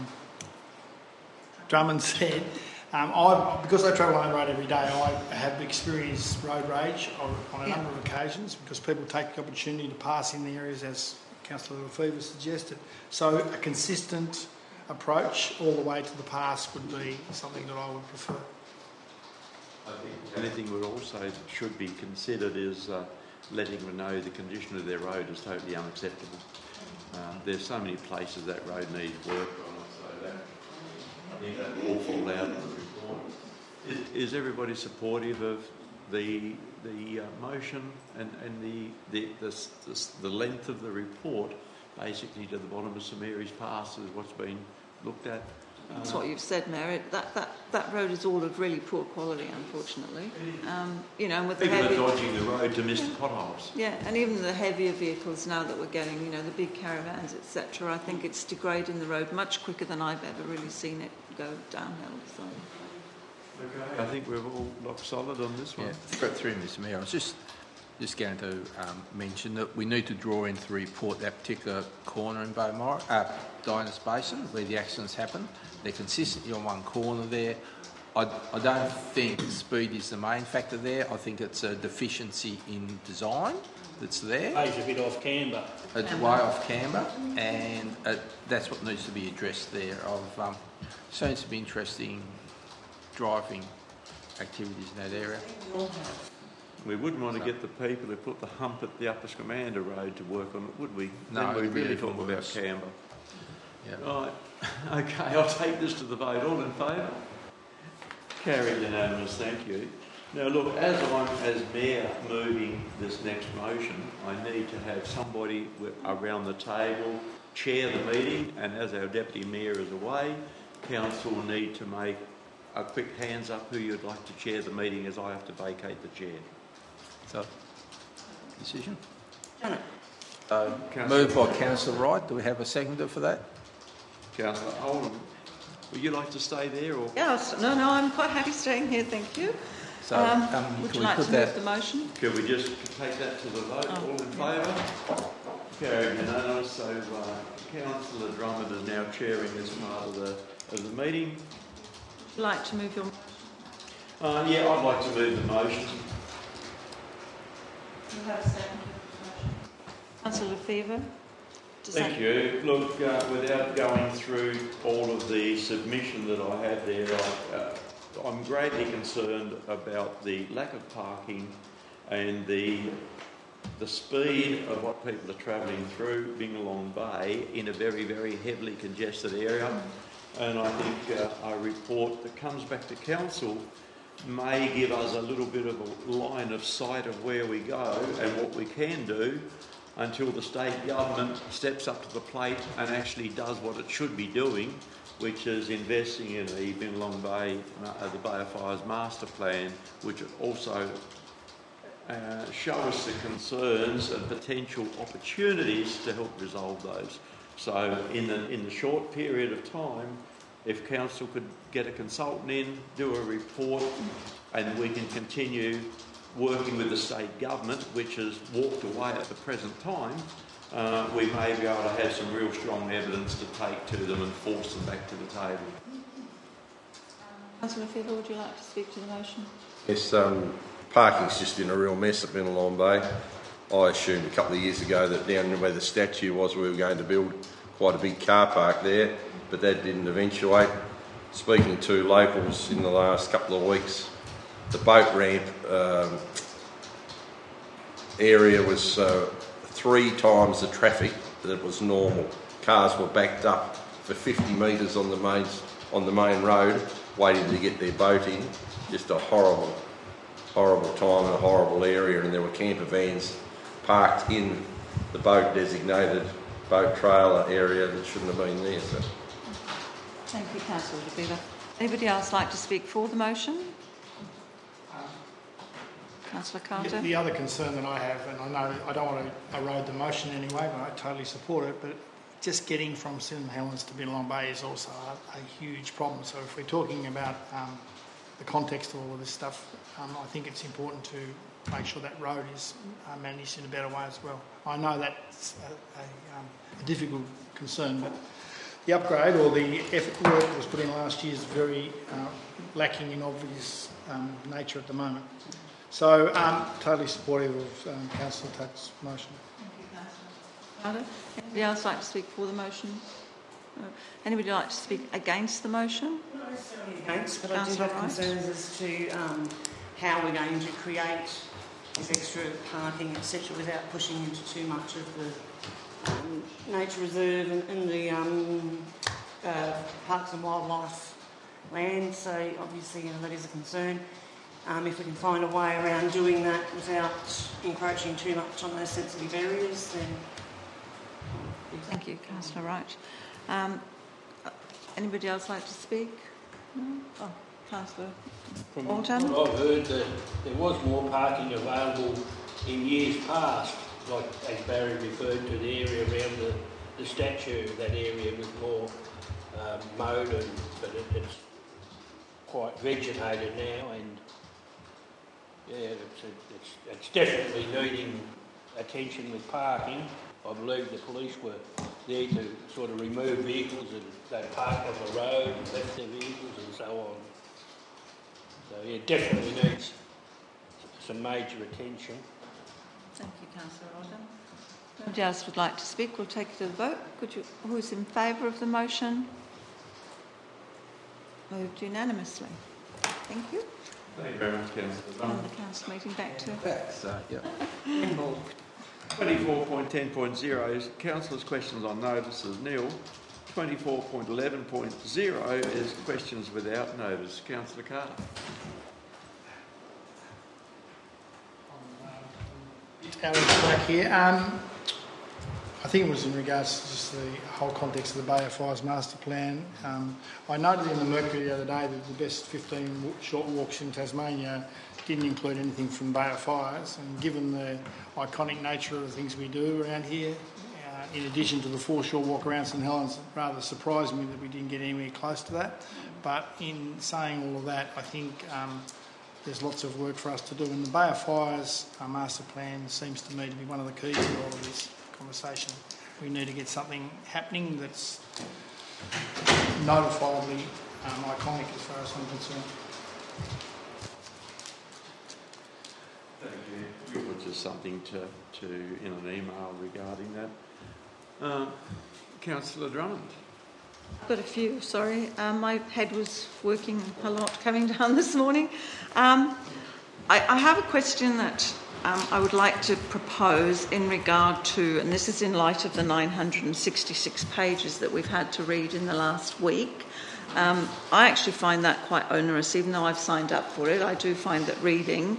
Drummond said, because I travel on the road every day, I have experienced road rage on a number of occasions because people take the opportunity to pass in the areas as Councillor Lefevre suggested. So a consistent approach all the way to the pass would be something that I would prefer. I think anything we also should be considered is letting them know the condition of their road is totally unacceptable. There's so many places that road needs work on it, so that I think that will fall out of the report. Is everybody supportive of the motion and the length of the report, basically to the bottom of St Mary's Pass is what's been looked at? That's what you've said, Mayor. That road is all of really poor quality, unfortunately. And with people the are dodging the road to miss the potholes. Yeah, and even the heavier vehicles now that we're getting, the big caravans, etc. I think it's degrading the road much quicker than I've ever really seen it go downhill. So. Okay, I think we're all rock solid on this one. Yeah, through Mr Mayor, I was just going to mention that we need to draw into the report that particular corner in Dinas Basin where the accidents happen. They're consistently on one corner there. I don't think speed is the main factor there. I think it's a deficiency in design that's there. It's a bit off camber. It's way off camber, and that's what needs to be addressed there. I've seen some interesting driving activities in that area. We wouldn't want to get the people who put the hump at the Upper Scamander Road to work on it, would we? No, then we'd it'd be really even talk about worse. Canberra. Yeah. Right. Okay, I'll take this to the vote. All in favour? Carried unanimous, thank you. Now look, as I'm as Mayor moving this next motion, I need to have somebody around the table chair the meeting, and as our Deputy Mayor is away, Council will need to make a quick hands up who you'd like to chair the meeting as I have to vacate the chair. So, decision? Councillor- Moved by Councillor Wright. Do we have a seconder for that? Councillor Oldham, would you like to stay there or? Yes, no, I'm quite happy staying here, thank you. So, Would can you we like put to that? move the motion? Could we just take that to the vote? All in favour? Carried unanimous. So Councillor Drummond is now chairing this part of the meeting. Would you like to move your... Yeah, I'd like to move the motion. You have a second. Councillor Lefevre? Thank you. Look, without going through all of the submission that I had there, I'm greatly concerned about the lack of parking and the the speed of what people are travelling through Bingalong Bay in a very, very heavily congested area. And I think a report that comes back to council may give us a little bit of a line of sight of where we go and what we can do until the state government steps up to the plate and actually does what it should be doing, which is investing in the Bingalong Bay, the Bay of Fires master plan, which also show us the concerns and potential opportunities to help resolve those. So in the short period of time, if council could get a consultant in, do a report, and we can continue working with the state government, which has walked away at the present time, we may be able to have some real strong evidence to take to them and force them back to the table. Councillor Fiddler, would you like to speak to the motion? Yes, parking's just in a real mess at Bingalong Bay. I assumed a couple of years ago that down where the statue was, we were going to build quite a big car park there, but that didn't eventuate. Speaking to locals in the last couple of weeks, the boat ramp area was 3 times the traffic that was normal. Cars were backed up for 50 metres on the main road, waiting to get their boat in. Just a horrible time and a horrible area, and there were camper vans parked in the designated boat trailer area that shouldn't have been there. So. Thank you, Councillor De Bever. Anybody else like to speak for the motion? Councillor Carter. The other concern that I have, and I know I don't want to erode the motion anyway, but I totally support it, but just getting from St Helens to Bingalong Bay is also a huge problem. So if we're talking about the context of all of this stuff, I think it's important to make sure that road is managed in a better way as well. I know that's a difficult concern, but the upgrade or the effort work that was put in last year is very lacking in obvious nature at the moment. So totally supportive of Councillor Tuck's motion. Thank you, Councillor. Anybody else like to speak for the motion? No. Anybody like to speak against the motion? Not necessarily against, but I do have concerns as to how we're going to create this extra parking, etc., without pushing into too much of the nature reserve and the parks and wildlife land. So obviously, that is a concern. If we can find a way around doing that without encroaching too much on those sensitive areas, then... Thank you, Councillor Wright. Anybody else like to speak? No? Oh, Councillor Alton. I've heard that there was more parking available in years past, like as Barry referred to, the area around the statue. That area was more mowed, but it's quite vegetated now, and yeah, it's definitely needing attention with parking. I believe the police were there to sort of remove vehicles and they parked on the road and left their vehicles and so on. So yeah, definitely needs some major attention. Thank you, Councillor Alton. Anybody else would like to speak? We'll take it to the vote. Who's in favour of the motion? Moved unanimously. Thank you. Thank you very much, Councillor. And the council meeting back to... Yeah. 24.10.0 is councillors' questions on notices nil. 24.11.0 is questions without notice. Councillor Carter. Out of track here. I think it was in regards to just the whole context of the Bay of Fires master plan. I noted in the Mercury the other day that the best 15 short walks in Tasmania didn't include anything from Bay of Fires, and given the iconic nature of the things we do around here, in addition to the 4 short walk around St Helens, it rather surprised me that we didn't get anywhere close to that. But in saying all of that, I think there's lots of work for us to do, and the Bay of Fires master plan seems to me to be one of the keys to all of this conversation. We need to get something happening that's notifiably iconic as far as I'm concerned. Thank you. Which is something to in an email regarding that. Councillor Drummond. I've got a few, sorry. My head was working a lot coming down this morning. I have a question that I would like to propose in regard to, and this is in light of the 966 pages that we've had to read in the last week. I actually find that quite onerous, even though I've signed up for it. I do find that reading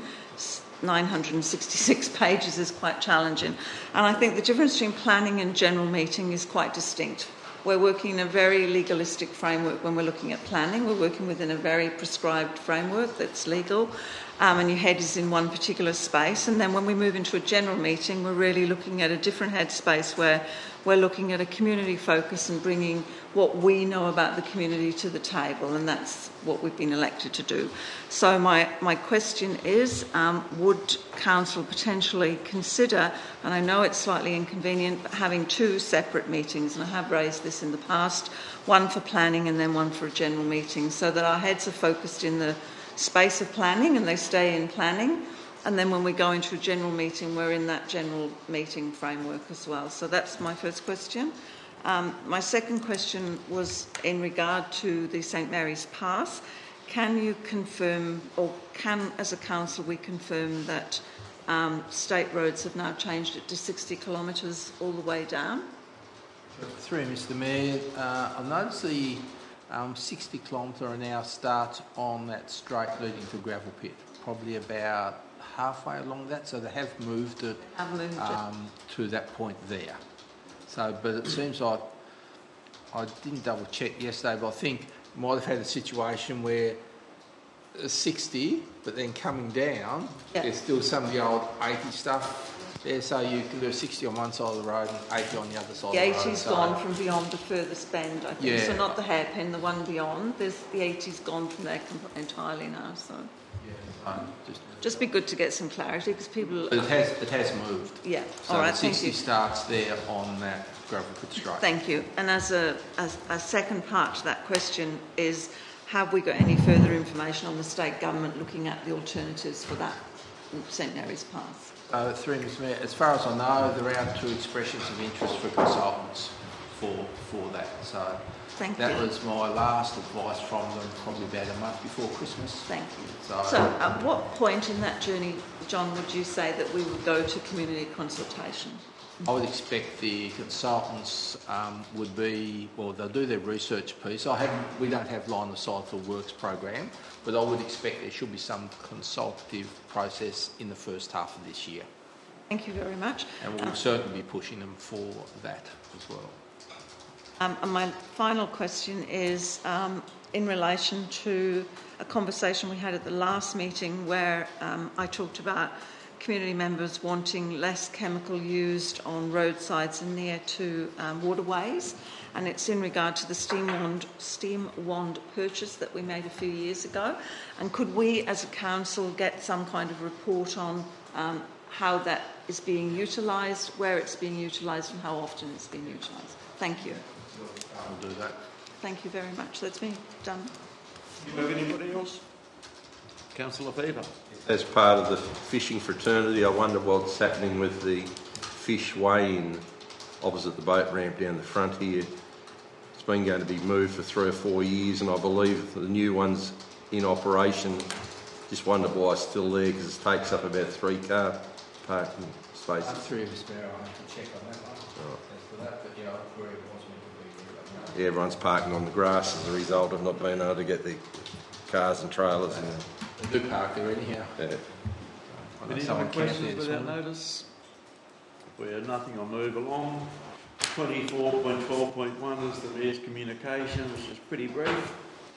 966 pages is quite challenging. And I think the difference between planning and general meeting is quite distinct. We're working in a very legalistic framework when we're looking at planning. We're working within a very prescribed framework that's legal, and your head is in one particular space. And then when we move into a general meeting, we're really looking at a different headspace where we're looking at a community focus and bringing what we know about the community to the table, and that's what we've been elected to do. So my question is, would Council potentially consider, and I know it's slightly inconvenient, but having two separate meetings, and I have raised this in the past, one for planning and then one for a general meeting, so that our heads are focused in the space of planning and they stay in planning, and then when we go into a general meeting, we're in that general meeting framework as well. So that's my first question. My second question was in regard to the St Mary's Pass. Can you confirm, or can, as a council, we confirm that state roads have now changed it to 60 kilometres all the way down? Through Mr Mayor, I noticed the 60 kilometre an hour starts on that straight leading to gravel pit, probably about halfway along that, so they have moved it, to that point there. So, but it seems like, I didn't double check yesterday, but I think you might have had a situation where 60, but then coming down, there's still some of the old 80 stuff there, so you can do 60 on one side of the road and 80 on the other side of the road. The 80's gone from beyond the furthest bend, I think. So not the hairpin, the one beyond. The 80's gone from there entirely now, so... Just be good to get some clarity because people... But it has moved. Yeah, so all right, thank you. 60 thank you. Starts there on that gravel pit straight. Thank you. And as a second part to that question is, have we got any further information on the state government looking at the alternatives for that St Mary's Pass? Through Mr Mayor, as far as I know, there are 2 expressions of interest for consultants for that. So that was my last advice from them, probably about a month before Christmas. Thank you. So at what point in that journey, John, would you say that we would go to community consultation? I would expect the consultants would be, well, they'll do their research piece. We don't have line of sight for works program, but I would expect there should be some consultative process in the first half of this year. Thank you very much. And we'll certainly be pushing them for that as well. And my final question is in relation to a conversation we had at the last meeting where I talked about community members wanting less chemical used on roadsides and near to waterways, and it's in regard to the steam wand purchase that we made a few years ago. And could we as a council get some kind of report on how that is being utilised, where it's being utilised and how often it's being utilised? Thank you. I'll do that. Thank you very much. That's me done. Do you have anybody else? Councillor Fever. As part of the fishing fraternity, I wonder what's happening with the fish weigh-in opposite the boat ramp down the front here. It's been going to be moved for 3 or 4 years, and I believe the new one's in operation. Just wonder why it's still there, because it takes up about 3 car parking spaces. Through Mr Mayor, I have to check on that one. For that, but yeah, where it was meant to be. Yeah, everyone's parking on the grass as a result of not being able to get the cars and trailers in there. They do park there anyhow. Yeah. Any other questions without notice? If we have nothing, I'll move along. 24.12.1 is the Mayor's communication, which is pretty brief.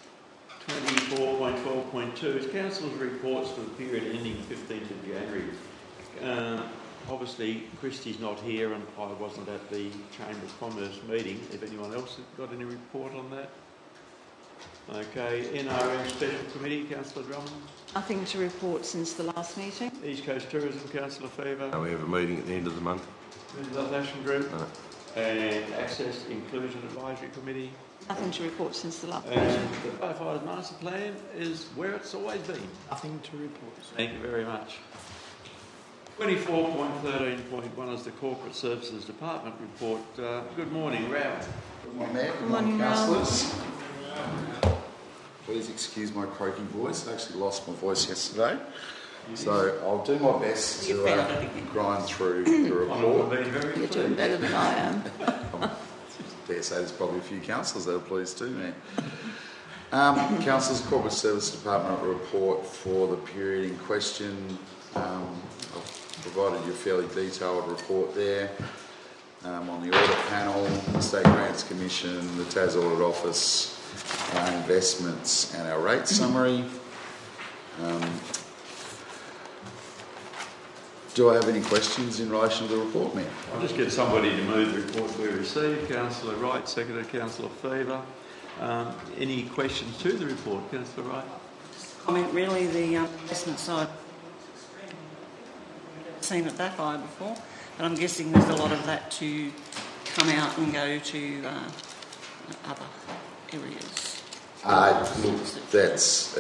24.12.2 is Council's reports for the period ending 15th of January. Obviously, Christie's not here and I wasn't at the Chamber of Commerce meeting. If anyone else has got any report on that? Okay, NRM Special Committee, Councillor Drummond. Nothing to report since the last meeting. East Coast Tourism, Councillor Fever. We have a meeting at the end of the month. Mental Action Group. No. And Access Inclusion Advisory Committee. Nothing to report since the last And meeting. the Firefighter's Master Plan is where it's always been. Nothing to report. Thank you very much. 24.13.1 is the Corporate Services Department report. Good morning, Ralph. Good morning, Mayor. Good morning, councillors. Please excuse my croaky voice. I actually lost my voice yesterday. So I'll do my best You to found it again. grind through the report. You're doing better than I am. Dare say there's probably a few councillors that are pleased too, man. Councillors, Corporate Service Department report for the period in question. I've provided you a fairly detailed report there. On the audit panel, the State Grants Commission, the TAS Audit Office, our investments and our rate summary. Do I have any questions in relation to the report, Mayor? I'll just get somebody to move the report we received. Councillor Wright, seconded Councillor Fever. Any questions to the report, Councillor Wright? Comment really, the investment side. I've seen it that high before, but I'm guessing there's a lot of that to come out and go to other areas. Look, it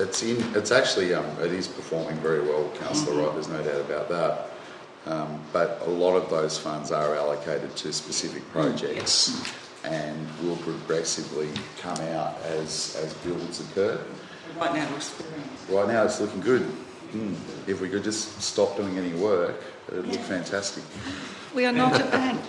is performing very well, Councillor Wright. There's no doubt about that. But a lot of those funds are allocated to specific projects and will progressively come out as builds occur. Right now It's looking good. If we could just stop doing any work, it would look fantastic. We are not a bank.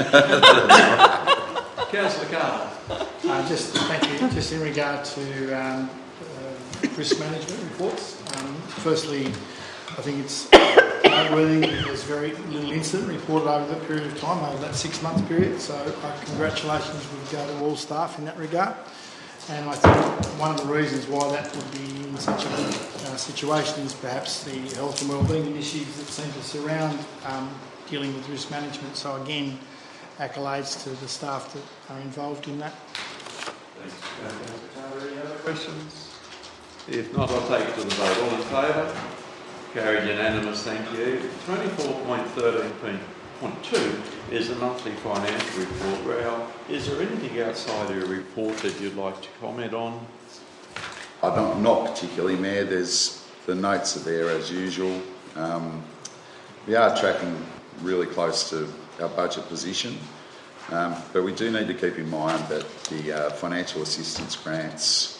Councillor Carter. Thank you. Just in regard to risk management reports, firstly, I think it's noteworthy that there's very little incident reported over that period of time, over that 6-month period. So congratulations would go to all staff in that regard. And I think one of the reasons why that would be in such a good situation is perhaps the health and wellbeing initiatives that seem to surround dealing with risk management. So again, accolades to the staff that are involved in that. Thanks, Councillor Carter. Any other questions? If not, I'll take it to the vote. All in favour? Carried unanimous, thank you. 24.13.2 is the monthly financial report. Rao, is there anything outside your report that you'd like to comment on? Not particularly, Mayor. The notes are there as usual. We are tracking really close to our budget position, but we do need to keep in mind that the financial assistance grants,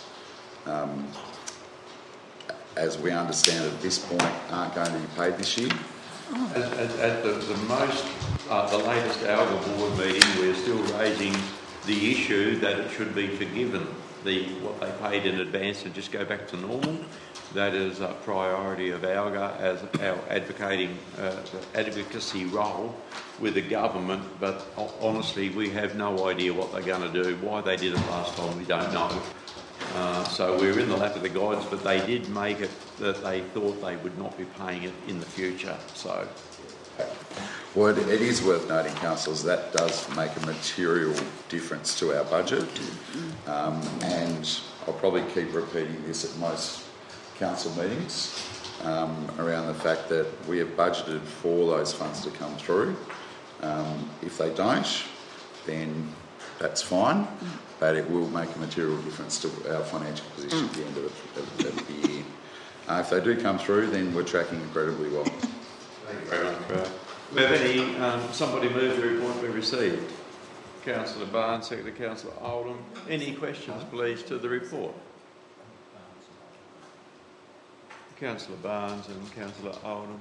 as we understand at this point, aren't going to be paid this year. At the latest Alga board meeting, we're still raising the issue that it should be forgiven. What they paid in advance and just go back to normal. That is a priority of Alga as our advocacy role with the government. But honestly, we have no idea what they're going to do. Why they did it last time, we don't know. So we're in the lap of the gods, but they did make it that they thought they would not be paying it in the future. So, well, it is worth noting, councillors, that does make a material difference to our budget, and I'll probably keep repeating this at most council meetings around the fact that we have budgeted for those funds to come through. If they don't, then that's fine, but it will make a material difference to our financial position at the end of the year. If they do come through, then we're tracking incredibly well. thank you very much, Brad. We have somebody move the report we received? Councillor Barnes, seconded Councillor Oldham. Any questions, please, to the report? Councillor Barnes and Councillor Oldham.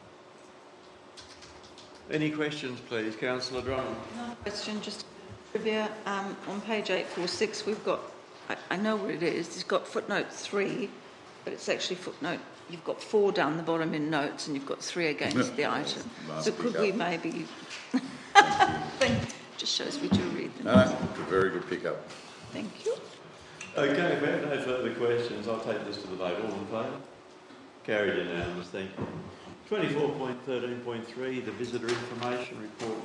Any questions, please? Councillor Drummond. No question, just trivia. On page 846, we've got, I know what it is, it's got footnote 3, but it's actually footnote, you've got 4 down the bottom in notes and you've got 3 against the item. So could we maybe... Just shows we do read them. No, very good pickup. Thank you. Okay, if we have no further questions, I'll take this to the vote. All in favour? Carried unanimous, thank you. 24.13.3, the visitor information report,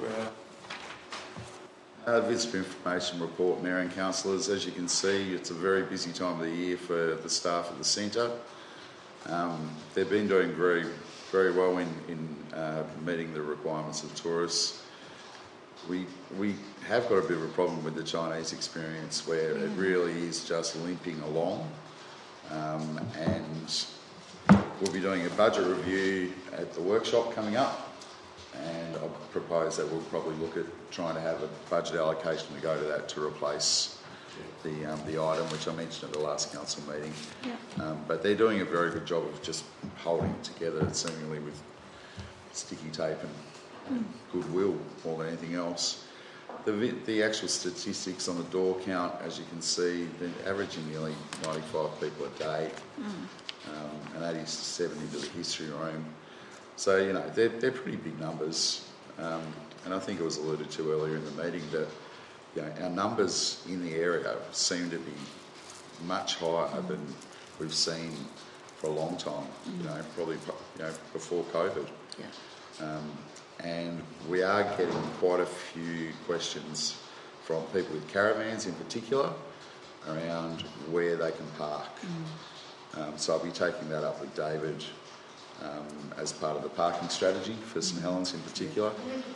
Rao. Visitor information report, Mayor and councillors. As you can see, it's a very busy time of the year for the staff at the centre. They've been doing very, very well in meeting the requirements of tourists. We have got a bit of a problem with the Chinese experience where it really is just limping along, and we'll be doing a budget review at the workshop coming up, and I propose that we'll probably look at trying to have a budget allocation to go to that to replace the item which I mentioned at the last council meeting. Yeah. But they're doing a very good job of just holding it together seemingly with sticky tape and goodwill more than anything else. The actual statistics on the door count, as you can see, they're averaging nearly 95 people a day, and that is 70 to the history room. So, you know, they're pretty big numbers. And I think it was alluded to earlier in the meeting that, you know, our numbers in the area seem to be much higher than we've seen for a long time, you know, probably, you know, before COVID. Yeah. And we are getting quite a few questions from people with caravans in particular around where they can park. So I'll be taking that up with David as part of the parking strategy for St Helens in particular.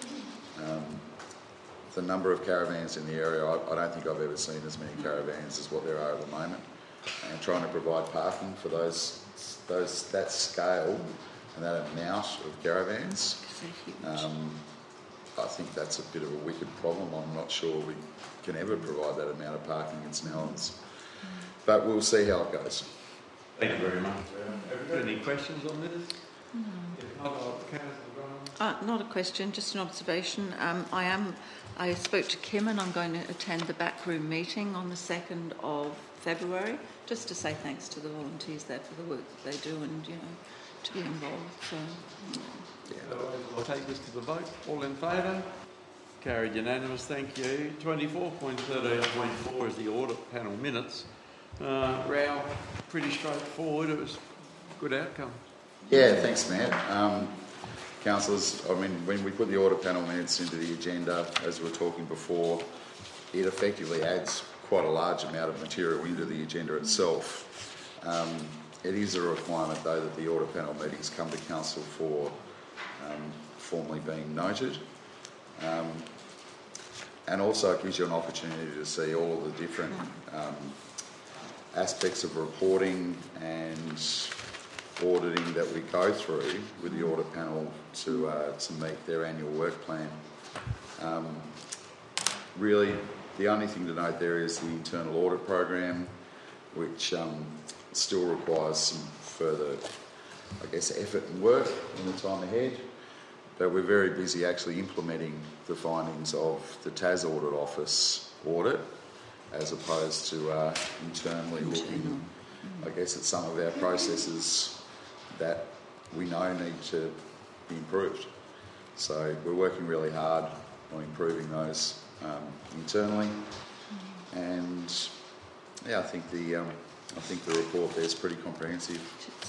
The number of caravans in the area, I don't think I've ever seen as many caravans as what there are at the moment. And trying to provide parking for that scale and that amount of caravans, I think that's a bit of a wicked problem. I'm not sure we can ever provide that amount of parking in St Helens. But we'll see how it goes. Thank you very much. Have you got any questions on this? If not, I'll Councillor Drummond. Not a question, just an observation. I spoke to Kim and I'm going to attend the backroom meeting on the 2nd of February, just to say thanks to the volunteers there for the work that they do and, you know, to be involved. So, So I'll take this to the vote. All in favour? Carried unanimous, thank you. 24.13.4 is the audit panel minutes. Rao, pretty straightforward. It was a good outcome. Yeah, thanks, Matt. Councillors, I mean, when we put the audit panel minutes into the agenda, as we were talking before, it effectively adds quite a large amount of material into the agenda itself. It is a requirement, though, that the audit panel meetings come to Council for formally being noted. And also it gives you an opportunity to see all of the different aspects of reporting and auditing that we go through with the audit panel to meet their annual work plan. Really, the only thing to note there is the internal audit program, which still requires some further, I guess, effort and work in the time ahead. But we're very busy actually implementing the findings of the Tas Audit Office audit, as opposed to internally looking, I guess, at some of our processes that we know need to be improved. So we're working really hard on improving those internally, and yeah, I think the report there is pretty comprehensive.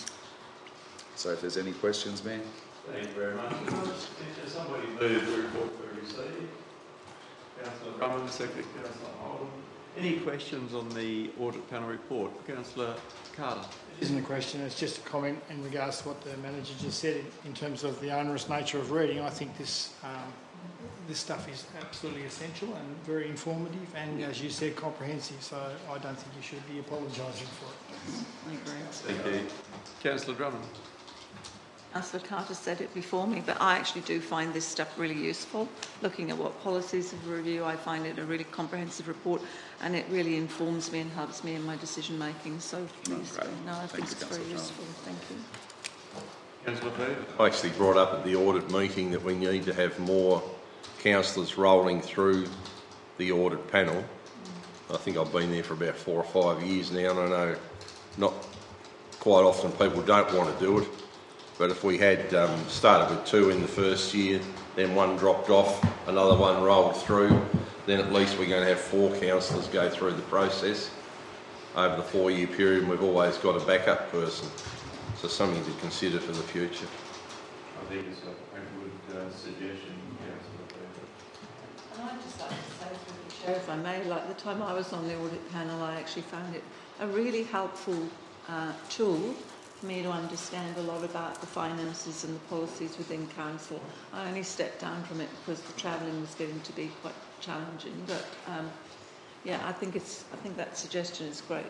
So if there's any questions, man. Thank you very much. Does somebody move the report for received? Councillor Drummond, Secretary, Councillor Holden. Any questions on the audit panel report? Councillor Carter. It isn't a question, it's just a comment in regards to what the manager just said in terms of the onerous nature of reading. I think this stuff is absolutely essential and very informative and, as you said, comprehensive, so I don't think you should be apologising for it. I agree. Thank you. Councillor Drummond. Councillor Carter said it before me, but I actually do find this stuff really useful. Looking at what policies of review, I find it a really comprehensive report, and it really informs me and helps me in my decision making. So please, I think it's very useful. Thank you. Councillor Peter. I actually brought up at the audit meeting that we need to have more councillors rolling through the audit panel. I think I've been there for about 4 or 5 years now, and I know not quite often people don't want to do it. But if we had started with 2 in the first year, then 1 dropped off, another 1 rolled through, then at least we're going to have 4 councillors go through the process over the 4-year period, and we've always got a backup person. So something to consider for the future. I think it's a good suggestion, Councillor Peter. And I'd just like to say through the chair, if I may, like the time I was on the audit panel, I actually found it a really helpful tool for me to understand a lot about the finances and the policies within council. I only stepped down from it because the travelling was getting to be quite challenging. But yeah, I think that suggestion is great.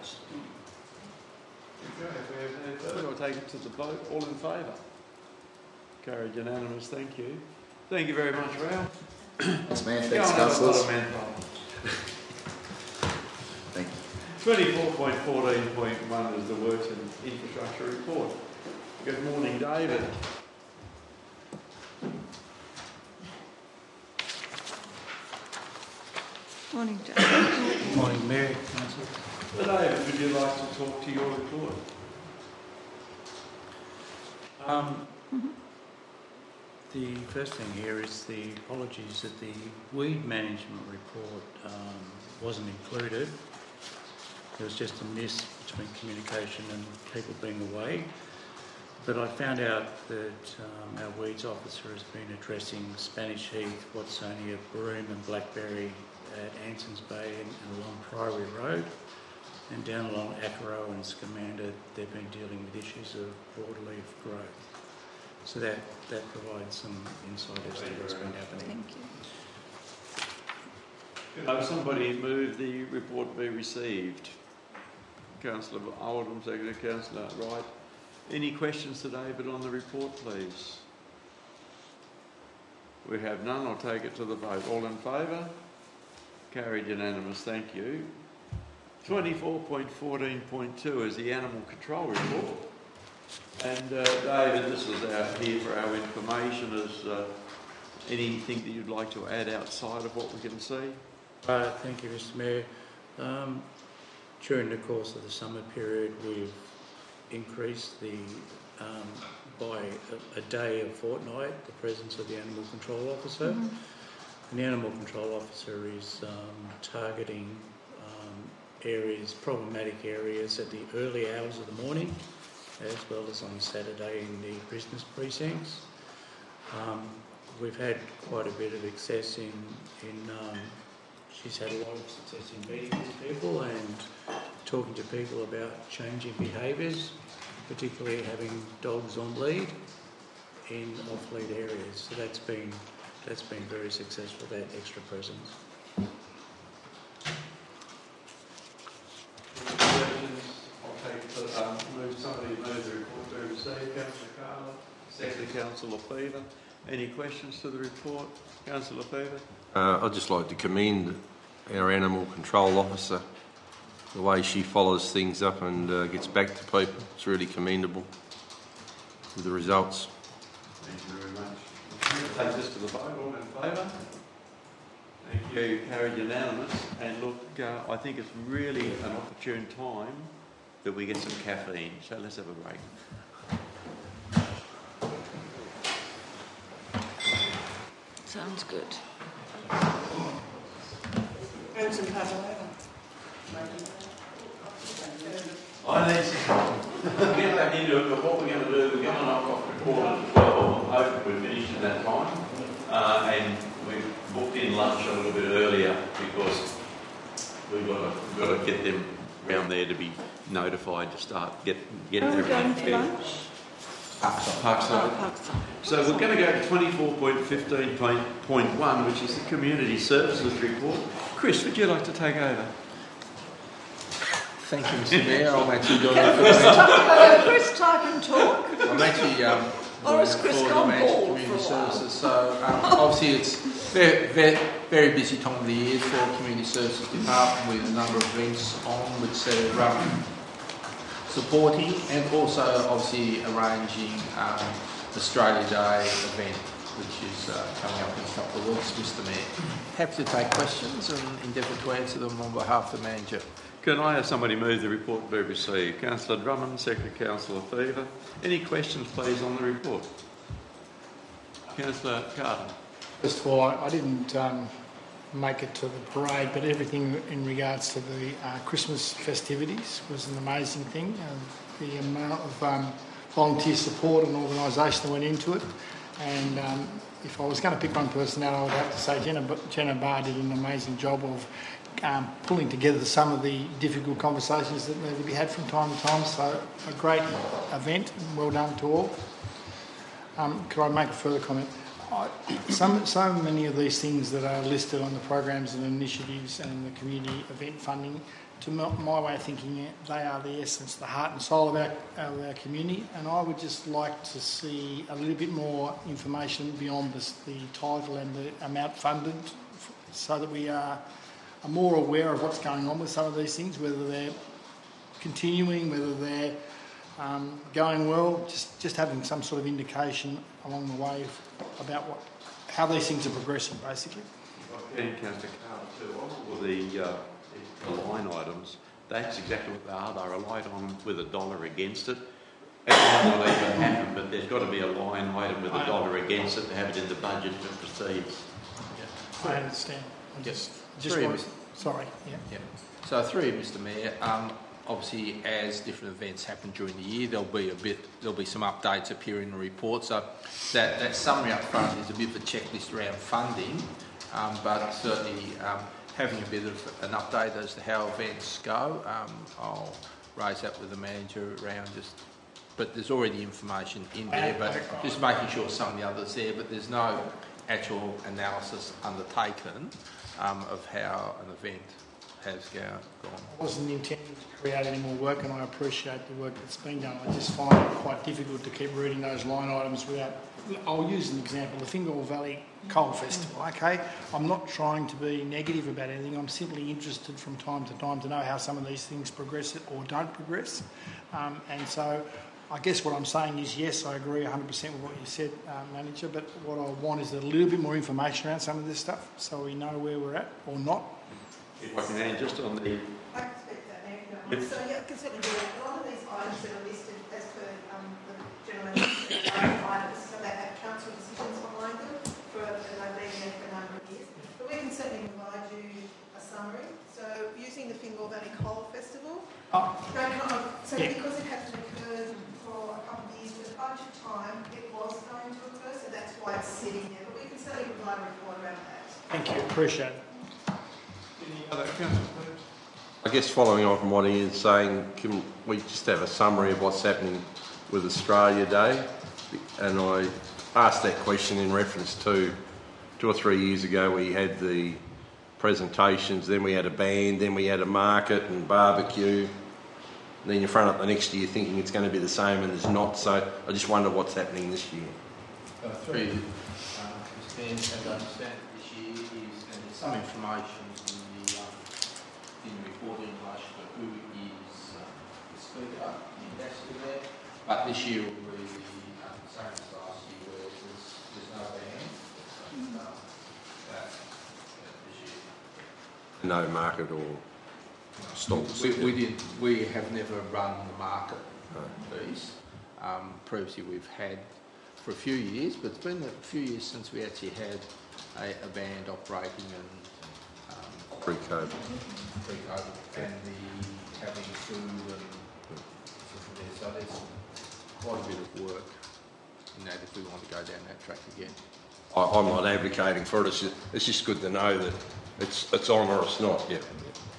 Okay, if we have no further, I'll take it to the vote. All in favour? Carried unanimous, thank you. Thank you very much, Ralph. Thanks, man. Thanks, councillors. Thank you. 24.14.1 is the Works and Infrastructure Report. Good morning, David. Morning, David. Morning, Mayor, Council. David, would you like to talk to your report? The first thing here is the apologies that the weed management report wasn't included. There was just a miss between communication and people being away. But I found out that our weeds officer has been addressing Spanish Heath, Watsonia, Broome and Blackberry at Ansons Bay and along Priory Road. And down along Acaro and Scamander, they've been dealing with issues of broadleaf growth. So that provides some insight as to what's been happening. Thank you. Could somebody move the report be received? Councillor Oldham, Secretary, Councillor Wright. Any questions to David on the report, please? We have none. I'll take it to the vote. All in favour? Carried unanimous. Thank you. 24.14.2 is the animal control report. And David, this is here for our information. Is anything that you'd like to add outside of what we can see? Thank you, Mr. Mayor. During the course of the summer period, we've increased the by a day a fortnight the presence of the animal control officer. Mm-hmm. And the animal control officer is targeting areas, problematic areas at the early hours of the morning, as well as on Saturday in the business precincts. We've had quite a bit of success she's had a lot of success in meeting with people and talking to people about changing behaviours, particularly having dogs on lead in off-lead areas. So that's been very successful, that extra presence. Somebody move the report to receive. Councillor Carter, Secretary, Councillor Fever. Any questions to the report? Councillor Fever. I'd just like to commend our animal control officer. The way she follows things up and gets back to people, it's really commendable with the results. Thank you very much. Take this to the vote. All in favour? Thank you. Carried unanimous. And look, I think it's really an opportune time that we get some caffeine. So let's have a break. Sounds good. And some pavlova. I need to get back into it, but what we're going to do, we're going to knock off the report at 12. I hope we're finished at that time. And we've booked in lunch a little bit earlier because we've got to get them around there to be notified to start getting everything for lunch? Parkside. So we're going to go to 24.15.1, which is the Community Services Report. Chris, would you like to take over? Thank you, Mr. Mayor. I'm actually doing it for Can Chris type and talk? I'm actually Or is Chris gone bald community services. So obviously it's very busy time of the year for Community Services Department with a number of events on which they're supporting and also obviously arranging Australia Day event which is coming up in a couple of weeks, Mr. Mayor. Happy to take questions and endeavour to answer them on behalf of the Manager. Can I have somebody move the report be received? Councillor Drummond, Secretary, Councillor Fever. Any questions, please, on the report? Councillor Carter. First of all, I didn't make it to the parade, but everything in regards to the Christmas festivities was an amazing thing. The amount of volunteer support and organisation that went into it. And if I was going to pick one person out, I would have to say Jenna Barr did an amazing job of pulling together some of the difficult conversations that need to be had from time to time. So a great event, and well done to all. Could I make a further comment? So many of these things that are listed on the programs and initiatives and the community event funding, to my way of thinking, they are the essence, the heart and soul of our community, and I would just like to see a little bit more information beyond the title and the amount funded, so that we are more aware of what's going on with some of these things, whether they're continuing, whether they're going well, just having some sort of indication along the way about how these things are progressing, basically. And Councillor Carter too, on all the line items, that's exactly what they are. They're a line item with $1 against it. It might not even happen, but there's got to be a line item with $1 against it to have it in the budget to proceed. I understand. Sorry. Yeah. So through you, Mr. Mayor, obviously as different events happen during the year, there'll be some updates appear in the report. So that summary up front is a bit of a checklist around funding, but certainly having a bit of an update as to how events go. I'll raise that with the manager around but there's already information in there, but just making sure some of the others there, but there's no actual analysis undertaken of how an event has gone. I wasn't intending to create any more work, and I appreciate the work that's been done. I just find it quite difficult to keep reading those line items without... I'll use an example, the Fingal Valley Coal Festival, okay? I'm not trying to be negative about anything. I'm simply interested from time to time to know how some of these things progress or don't progress. And so I guess what I'm saying is, yes, I agree 100% with what you said, Manager, but what I want is a little bit more information around some of this stuff so we know where we're at or not. If I can add just on the... I can speak to that now, if you don't mind. So, yeah, I can certainly do that. A lot of these items that are listed as per the gentleman's items, so they have council decisions behind them they've been there for a number of years. But we can certainly provide you a summary. So, using the Fingal Valley Coal Festival, because it hasn't occurred for a couple of years, for a bunch of time, it was going to occur, so that's why it's sitting there. But we can certainly provide a report around that. Thank you, appreciate it. Any other councillors? I guess following on from what Ian's saying, can we just have a summary of what's happening with Australia Day? And I asked that question in reference to 2 or 3 years ago we had the presentations, then we had a band, then we had a market and barbecue. And then you front up the next year thinking it's going to be the same and it's not. So I just wonder what's happening this year. Through you, Mr. Mayor, as I understand this year is there's some information in the report in relation to who is the speaker, the ambassador there. But this year will be the same as last year where there's no band. This year. No market or stalls. We have never run the market piece. Previously we've had for a few years, but it's been a few years since we actually had a band operating and Pre-COVID. And having food and from there. So there's quite a bit of work in that if we want to go down that track again. I'm not advocating for it. It's just good to know that it's on or it's not. Yeah.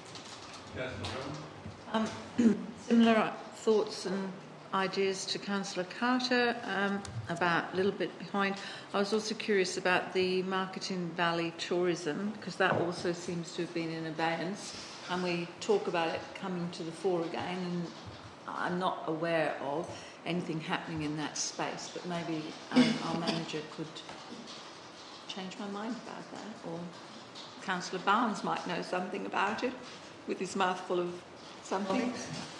Similar thoughts and ideas to Councillor Carter about a little bit behind. I was also curious about the Marketing Valley tourism because that also seems to have been in abeyance and we talk about it coming to the fore again and I'm not aware of anything happening in that space but maybe our manager could change my mind about that or Councillor Barnes might know something about it with his mouth full of something.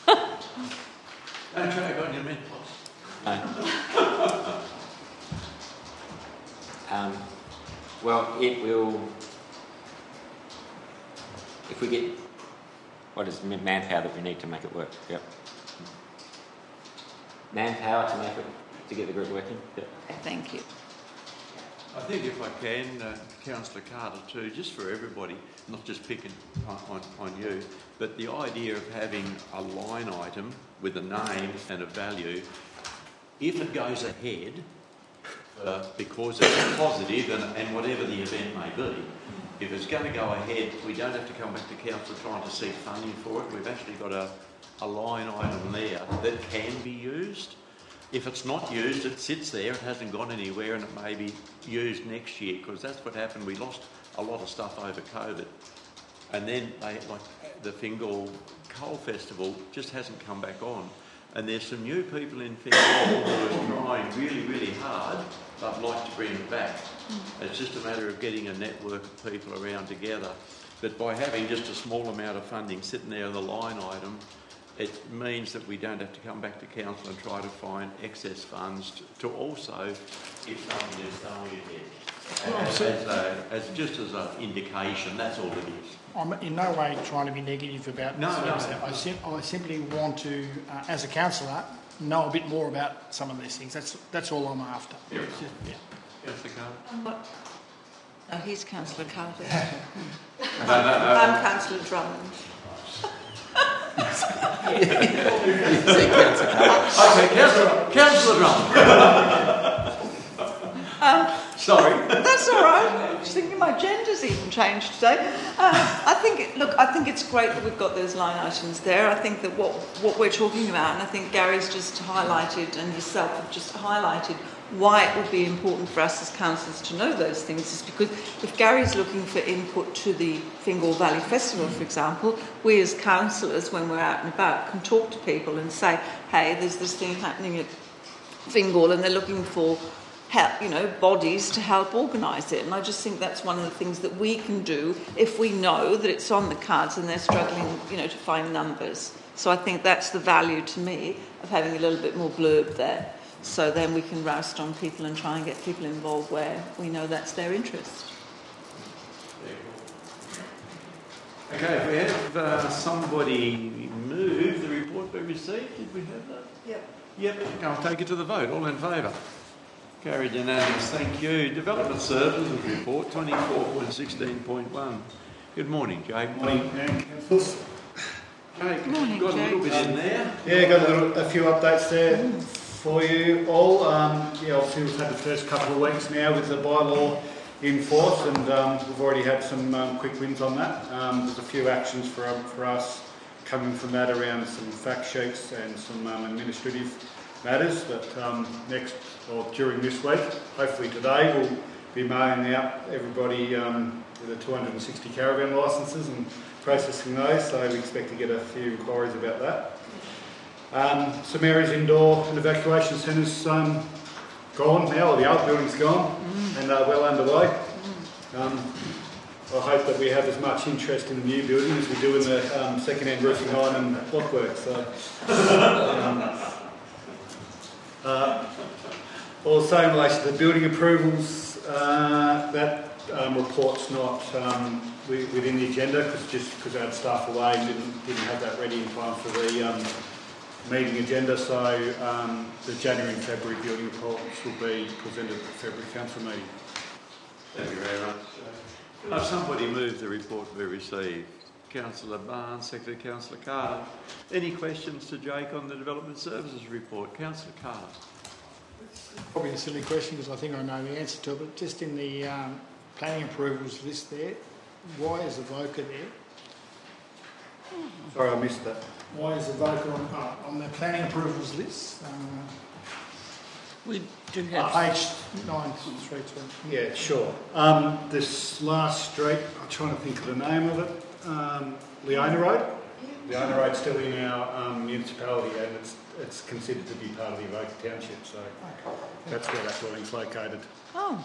Don't drag on your well, it will, if we get, what is manpower that we need to make it work? Yep. Manpower to make it, to get the group working? Yep. Okay, thank you. I think if I can, Councillor Carter too, just for everybody, not just picking on you, but the idea of having a line item with a name and a value, if it goes ahead, because it's positive and whatever the event may be, if it's going to go ahead, we don't have to come back to council trying to seek funding for it. We've actually got a line item there that can be used. If it's not used, it sits there, it hasn't gone anywhere and it may be used next year because that's what happened. We lost a lot of stuff over COVID. And then the Fingal Coal Festival just hasn't come back on. And there's some new people in Fingal who are trying really, really hard but like to bring it back. It's just a matter of getting a network of people around together. But by having just a small amount of funding sitting there in the line item, it means that we don't have to come back to council and try to find excess funds to also if something is going ahead. As just as an indication, that's all it is. I'm in no way trying to be negative about No. I simply want to, as a councillor, know a bit more about some of these things. That's all I'm after. Yeah. It's just- yeah. Councillor Carter? Oh, he's Councillor Carter. No. I'm Councillor Drummond. Okay, Councillor Drummond. Sorry. That's all right. I was thinking my gender's even changed today. I think it's great that we've got those line items there. I think that what we're talking about, and I think Gary's just highlighted and yourself have just highlighted why it would be important for us as councillors to know those things, is because if Gary's looking for input to the Fingal Valley Festival, for example, we as councillors, when we're out and about, can talk to people and say, hey, there's this thing happening at Fingal and they're looking for help, bodies to help organise it. And I just think that's one of the things that we can do if we know that it's on the cards and they're struggling, to find numbers. So I think that's the value to me of having a little bit more blurb there. So then we can roust on people and try and get people involved where we know that's their interest. Okay, if we have somebody move the report we received, did we have that? Yep. I'll take it to the vote. All in favour? Carried unanimous. Thank you. Development Services Report 24.16.1. Good morning, Jake. Morning, councillors. Jake, Morning, got a little Jake. bit in there. Yeah, got a few updates there for you all. Obviously we've had the first couple of weeks now with the bylaw in force, and we've already had some quick wins on that. There's a few actions for us coming from that around some fact sheets and some administrative matters that during this week, hopefully today, we'll be mailing out everybody with the 260 caravan licences and processing those, so we expect to get a few inquiries about that. Some areas indoor and evacuation centres gone now, or the old building's gone, and well underway. I hope that we have as much interest in the new building as we do in the second-hand roofing line and blockwork. So, also in relation to the building approvals, that report's not within the agenda because our staff away and didn't have that ready in time for the meeting agenda. So the January and February building reports will be presented at the February council meeting. Thank you very much. Can I have somebody move the report we received? Councillor Barnes, Secretary Councillor Carter. Any questions to Jake on the Development Services Report? Councillor Carter. Probably a silly question because I think I know the answer to it, but just in the planning approvals list there, why is Evoca there? Sorry, I missed that. Why is Evoca on the planning approvals list? We do have... Page 932. Yeah, sure. This last street, I'm trying to think of the name of it. Leona Road. Leona Road's still in our municipality, and it's considered to be part of the Evoca Township, so that's where that building's located. Oh.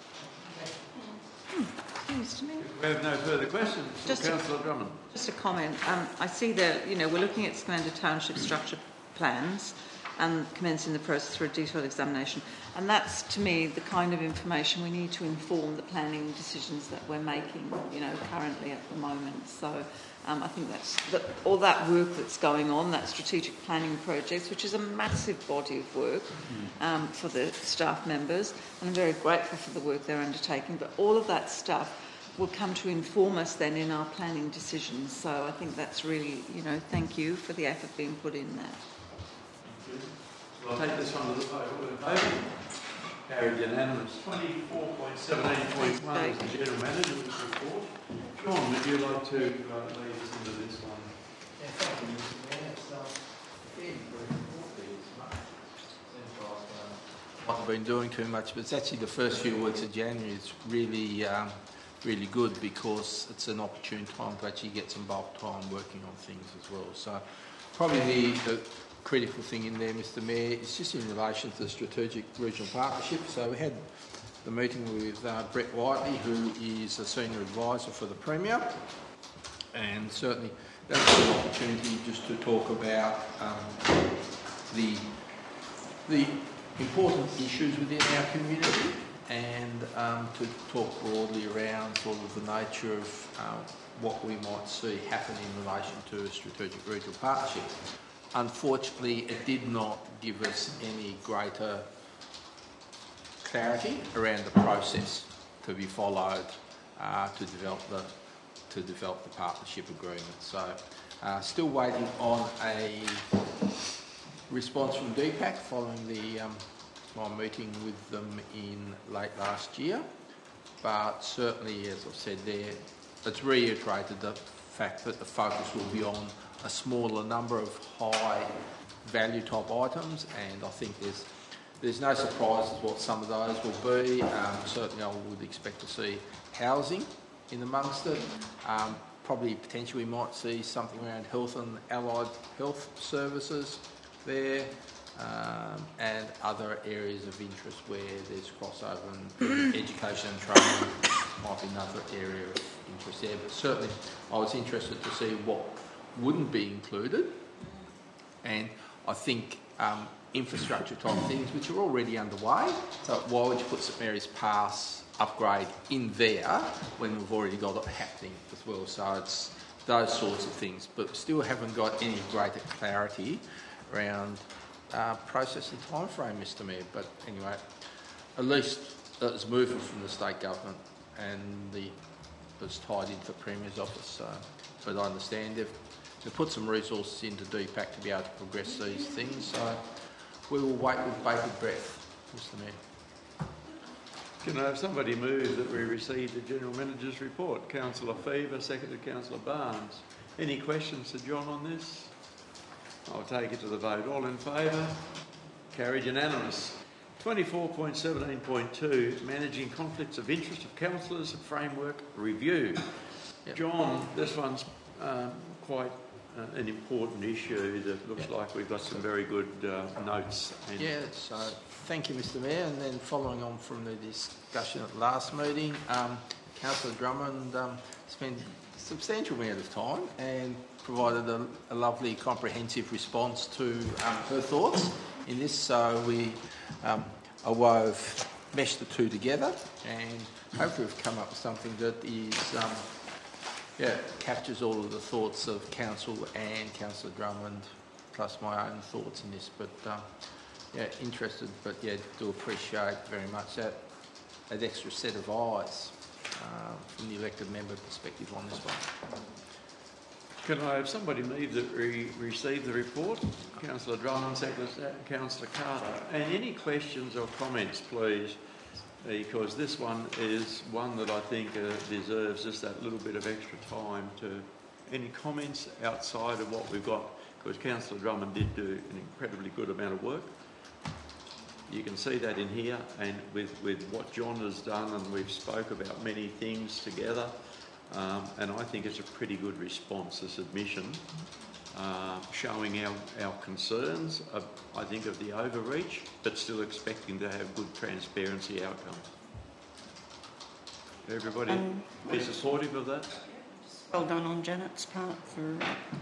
News to me. We have no further questions. Councillor Drummond. Just a comment. I see that, we're looking at Scamander Township structure plans and commencing the process for a detailed examination. And that's, to me, the kind of information we need to inform the planning decisions that we're making, currently at the moment. So I think all that work that's going on, that strategic planning projects, which is a massive body of work for the staff members, and I'm very grateful for the work they're undertaking, but all of that stuff will come to inform us then in our planning decisions. So I think that's really, thank you for the effort being put in there. I'll take this one to the vote. All in favour? Carried unanimous. 24.17.1 is the General Manager's report. Sean, would you like to lead us into this one? Yeah, thank you, Mr. Mayor. It's fairly brief report there. Seems like I've been doing too much, but it's actually the first few weeks of January. It's really, really good because it's an opportune time to actually get some bulk time working on things as well. So probably the critical thing in there, Mr. Mayor, is just in relation to the strategic regional partnership. So we had the meeting with Brett Whiteley, who is a senior advisor for the Premier, and certainly that's an opportunity just to talk about the important issues within our community and to talk broadly around sort of the nature of what we might see happen in relation to a strategic regional partnership. Unfortunately, it did not give us any greater clarity around the process to be followed to develop the partnership agreement. So, still waiting on a response from DPAC following my meeting with them in late last year. But certainly, as I've said there, it's reiterated the fact that the focus will be on a smaller number of high value type items, and I think there's no surprises what some of those will be. Certainly I would expect to see housing in amongst it. Probably potentially we might see something around health and allied health services there, and other areas of interest where there's crossover, and education and training might be another area of interest there. But certainly I was interested to see what wouldn't be included, and I think infrastructure type things which are already underway. So why would you put St Mary's Pass upgrade in there when we've already got it happening as well? So it's those sorts of things, but we still haven't got any greater clarity around process and time frame, Mr Mayor. But anyway, at least it's moving from the state government and it's tied into the Premier's office. But I understand they've put some resources into DPAC to be able to progress these things. So we will wait with bated breath, Mr Mayor. Can I have somebody move that we receive the General Manager's report? Councillor Fever, seconded Councillor Barnes. Any questions to John on this? I'll take it to the vote. All in favour? Carried unanimous. 24.17.2, Managing Conflicts of Interest of Councillors Framework Review. Yep. John, this one's quite an important issue that looks like we've got some very good notes. Yeah, so thank you, Mr Mayor. And then following on from the discussion at the last meeting, Councillor Drummond spent a substantial amount of time and provided a lovely comprehensive response to her thoughts in this. So we meshed the two together, and hopefully we've come up with something that is captures all of the thoughts of Council and Councillor Drummond, plus my own thoughts in this. But interested, but do appreciate very much that extra set of eyes from the elected member perspective on this one. Can I have somebody move that we receive the report? Councillor Drummond, second Councillor Carter. And any questions or comments, please, because this one is one that I think deserves just that little bit of extra time to... Any comments outside of what we've got? Because Councillor Drummond did do an incredibly good amount of work. You can see that in here, and with what John has done, and we've spoke about many things together. And I think it's a pretty good response, a submission, showing our concerns, I think, of the overreach, but still expecting to have good transparency outcomes. Everybody be supportive of that? Well done on Janet's part for...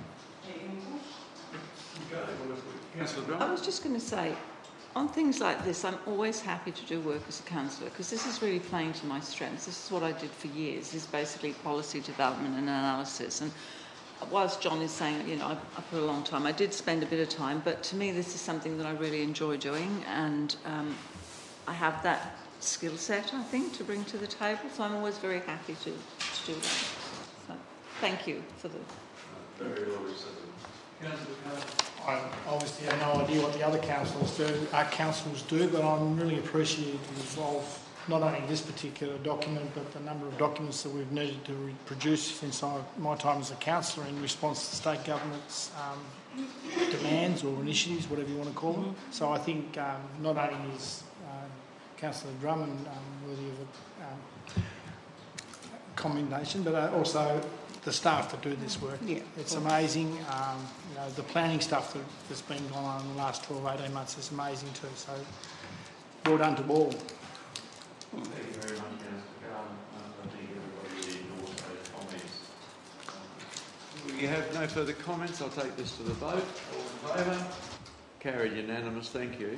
Councillor I Drummond? was just going to say, on things like this, I'm always happy to do work as a councillor because this is really playing to my strengths. This is what I did for years, is basically policy development and analysis. And whilst John is saying, I put a long time, I did spend a bit of time, but to me this is something that I really enjoy doing, and I have that skill set, I think, to bring to the table, so I'm always very happy to do that. So thank you for the... Very well received. Councillor Carter? I obviously have no idea what the other councils do, but I'm really appreciative of not only this particular document, but the number of documents that we've needed to produce since my time as a councillor in response to state government's demands or initiatives, whatever you want to call them. So I think not only is Councillor Drummond worthy of a commendation, but also the staff that do this work. Yeah, it's amazing. The planning stuff that's been going on in the last 12, 18 months is amazing too. So well done to all. Thank you very much, Councillor Carter. I think everybody endorsed those comments. We you have no further comments, I'll take this to the vote. All in favour? Carried unanimous, thank you.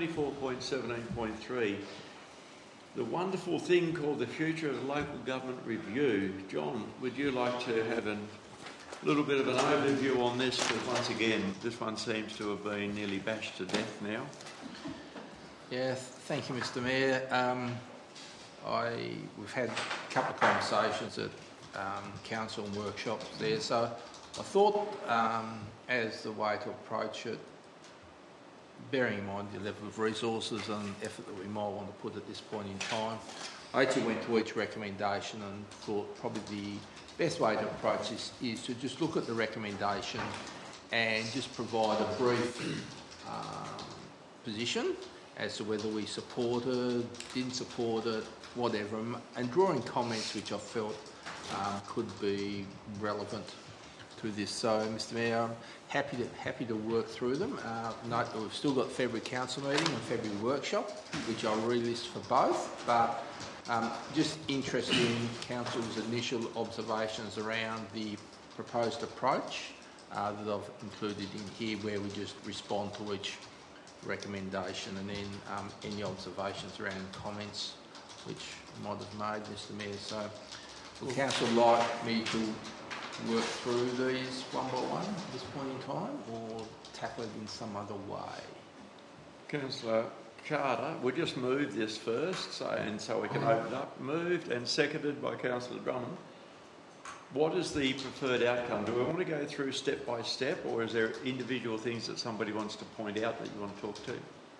24.17.3. The wonderful thing called the Future of Local Government Review. John, would you like to have a little bit of an overview on this? Because once again, this one seems to have been nearly bashed to death now. Yeah, thank you, Mr. Mayor. We've had a couple of conversations at council and workshops there, so I thought as the way to approach it, bearing in mind the level of resources and effort that we might want to put at this point in time, I actually went to each recommendation and thought probably the best way to approach this is to just look at the recommendation and just provide a brief position as to whether we supported, didn't support it, whatever, and drawing comments which I felt could be relevant to this. So, Mr. Mayor, I'm happy to work through them. Note that we've still got February council meeting and February workshop, which I'll relist for both, but just interested in council's initial observations around the proposed approach that I've included in here, where we just respond to each recommendation, and then any observations around comments which I might have made, Mr. Mayor. So would council like me to work through these one by one at this point in time, or tackle it in some other way? Councillor Carter, we'll just move this first so we can open it up. Moved and seconded by Councillor Drummond. What is the preferred outcome? Do we want to go through step by step, or is there individual things that somebody wants to point out that you want to talk to?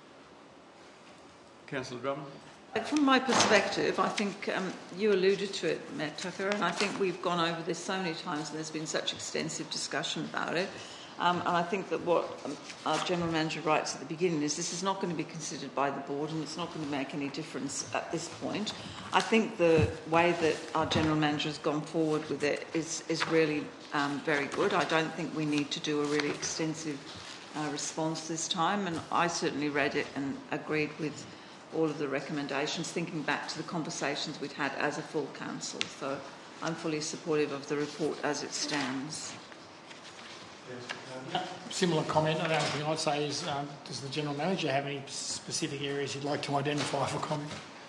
Councillor Drummond? From my perspective, I think you alluded to it, Matt Tucker, and I think we've gone over this so many times and there's been such extensive discussion about it. And I think that what our General Manager writes at the beginning is this is not going to be considered by the board and it's not going to make any difference at this point. I think the way that our General Manager has gone forward with it is really very good. I don't think we need to do a really extensive response this time, and I certainly read it and agreed with all of the recommendations, thinking back to the conversations we'd had as a full council. So I'm fully supportive of the report as it stands. Similar comment. The only thing I'd say is, does the General Manager have any specific areas he'd like to identify for comment?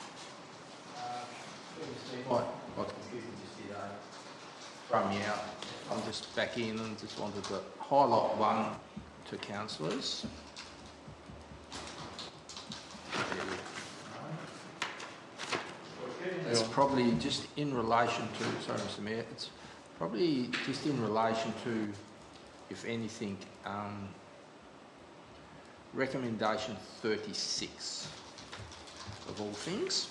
What computer just did throw me out. I'm just back in and just wanted to highlight one to councillors. It's probably just in relation to, sorry Mr. Mayor, it's probably just in relation to, if anything, recommendation 36 of all things,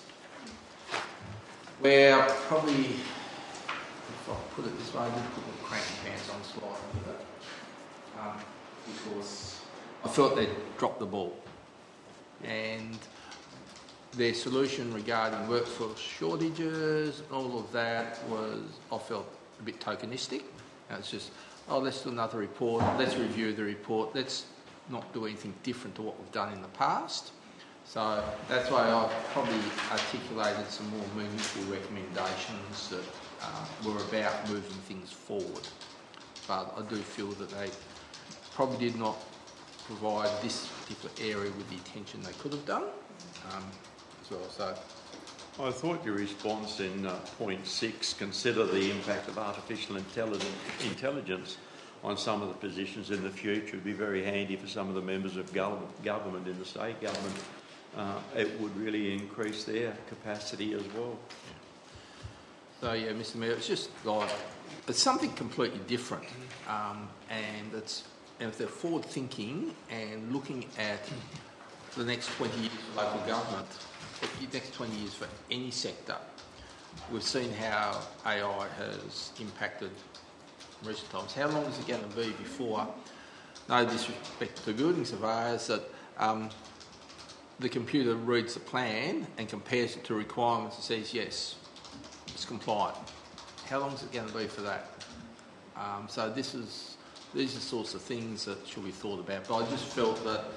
where probably, if I put it this way, I did put the cranky pants on slide, because I felt they'd dropped the ball, and their solution regarding workforce shortages and all of that was, I felt, a bit tokenistic. And it's just, let's do another report, let's review the report, let's not do anything different to what we've done in the past. So that's why I've probably articulated some more meaningful recommendations that were about moving things forward. But I do feel that they probably did not provide this particular area with the attention they could have done as well. So I thought your response in point 6, consider the impact of artificial intelligence on some of the positions in the future, would be very handy for some of the members of government in the state government. It would really increase their capacity as well. So yeah, Mr. Mayor, it's just like, it's something completely different, and if they're forward thinking and looking at the next 20 years for local government, the next 20 years for any sector. We've seen how AI has impacted in recent times. How long is it going to be before, no disrespect to building surveyors, that the computer reads the plan and compares it to requirements and says, yes, it's compliant? How long is it going to be for that? So these are the sorts of things that should be thought about. But I just felt that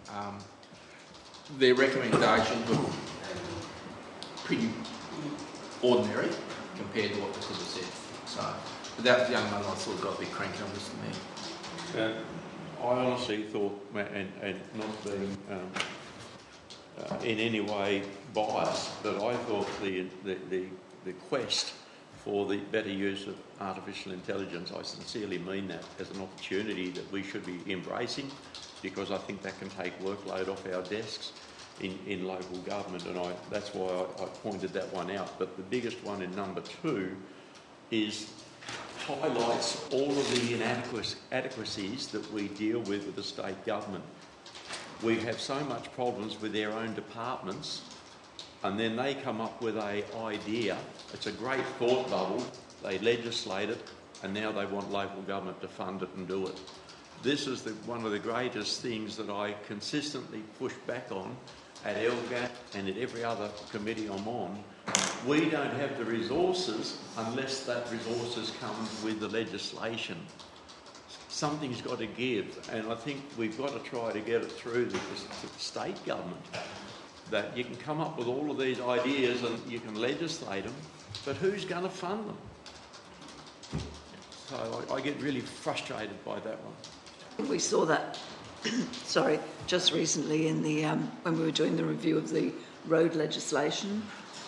their recommendations were pretty ordinary compared to what we could have said. So But that young man, I thought, got a bit cranky on Mr Mayor. I honestly thought, and not being in any way biased, but I thought the quest for the better use of artificial intelligence, I sincerely mean that as an opportunity that we should be embracing, because I think that can take workload off our desks in local government, and that's why I pointed that one out. But the biggest one in number 2 highlights all of the inadequacies that we deal with the state government. We have so much problems with their own departments, and then they come up with an idea. It's a great thought bubble. They legislate it, and now they want local government to fund it and do it. This is one of the greatest things that I consistently push back on at LGAT and at every other committee I'm on. We don't have the resources unless that resources comes with the legislation. Something's got to give, and I think we've got to try to get it through the state government, that you can come up with all of these ideas and you can legislate them, but who's going to fund them? So I get really frustrated by that one. We saw that, just recently in the when we were doing the review of the road legislation.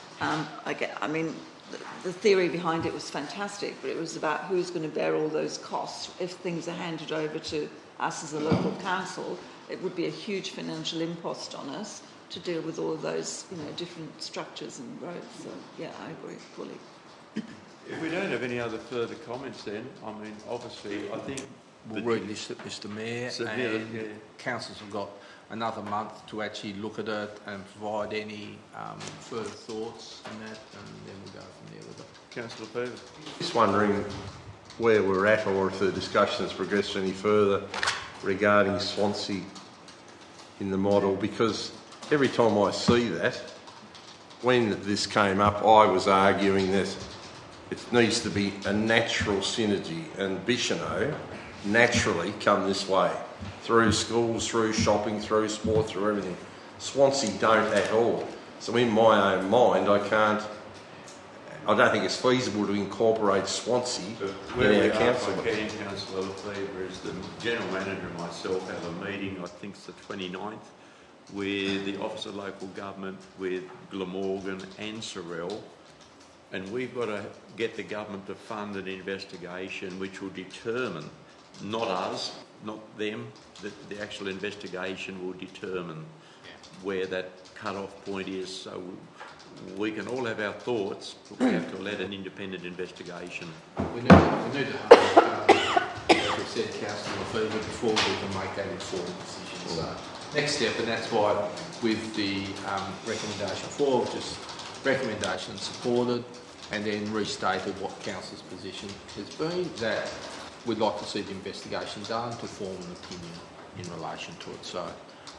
The theory behind it was fantastic, but it was about who's going to bear all those costs. If things are handed over to us as a local council, it would be a huge financial impost on us to deal with all of those, different structures and roads. So, yeah, I agree fully. If we don't have any other further comments then, obviously, I think... We'll read this at Mr Mayor, and councils have got another month to actually look at it and provide any further thoughts on that, and then we'll go from there with it. Councillor Peever. Just wondering where we're at, or if the discussion has progressed any further regarding Swansea in the model, because every time I see that, when this came up, I was arguing that it needs to be a natural synergy, and Bicheno naturally come this way, through schools, through shopping, through sport, through everything. Swansea don't at all. So in my own mind, I don't think it's feasible to incorporate Swansea in our council. Where we are, Councillor Lefebvre, is the General Manager and myself have a meeting, I think it's the 29th, with the Office of Local Government, with Glamorgan and Sorrel, and we've got to get the government to fund an investigation which will determine, not us, not them, the actual investigation will determine where that cut-off point is. So we can all have our thoughts, but we have to let an independent investigation. We need to have, as we said, Councillor Lefebvre, before we can make that informed decision. So next step, and that's why with the recommendation 4, just recommendation supported, and then restated what council's position has been, that we'd like to see the investigation done to form an opinion in relation to it. So,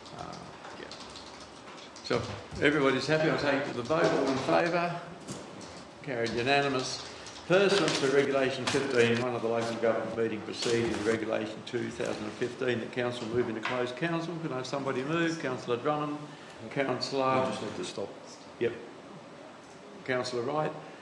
So, everybody's happy. I'll take the vote. All in favour? Carried unanimous. Pursuant to Regulation 15, one of the local government meeting procedures, Regulation 2015, that council move into closed council. Can I have somebody move? Councillor Drummond. Councillor... I just need to stop. Yep. Councillor Wright.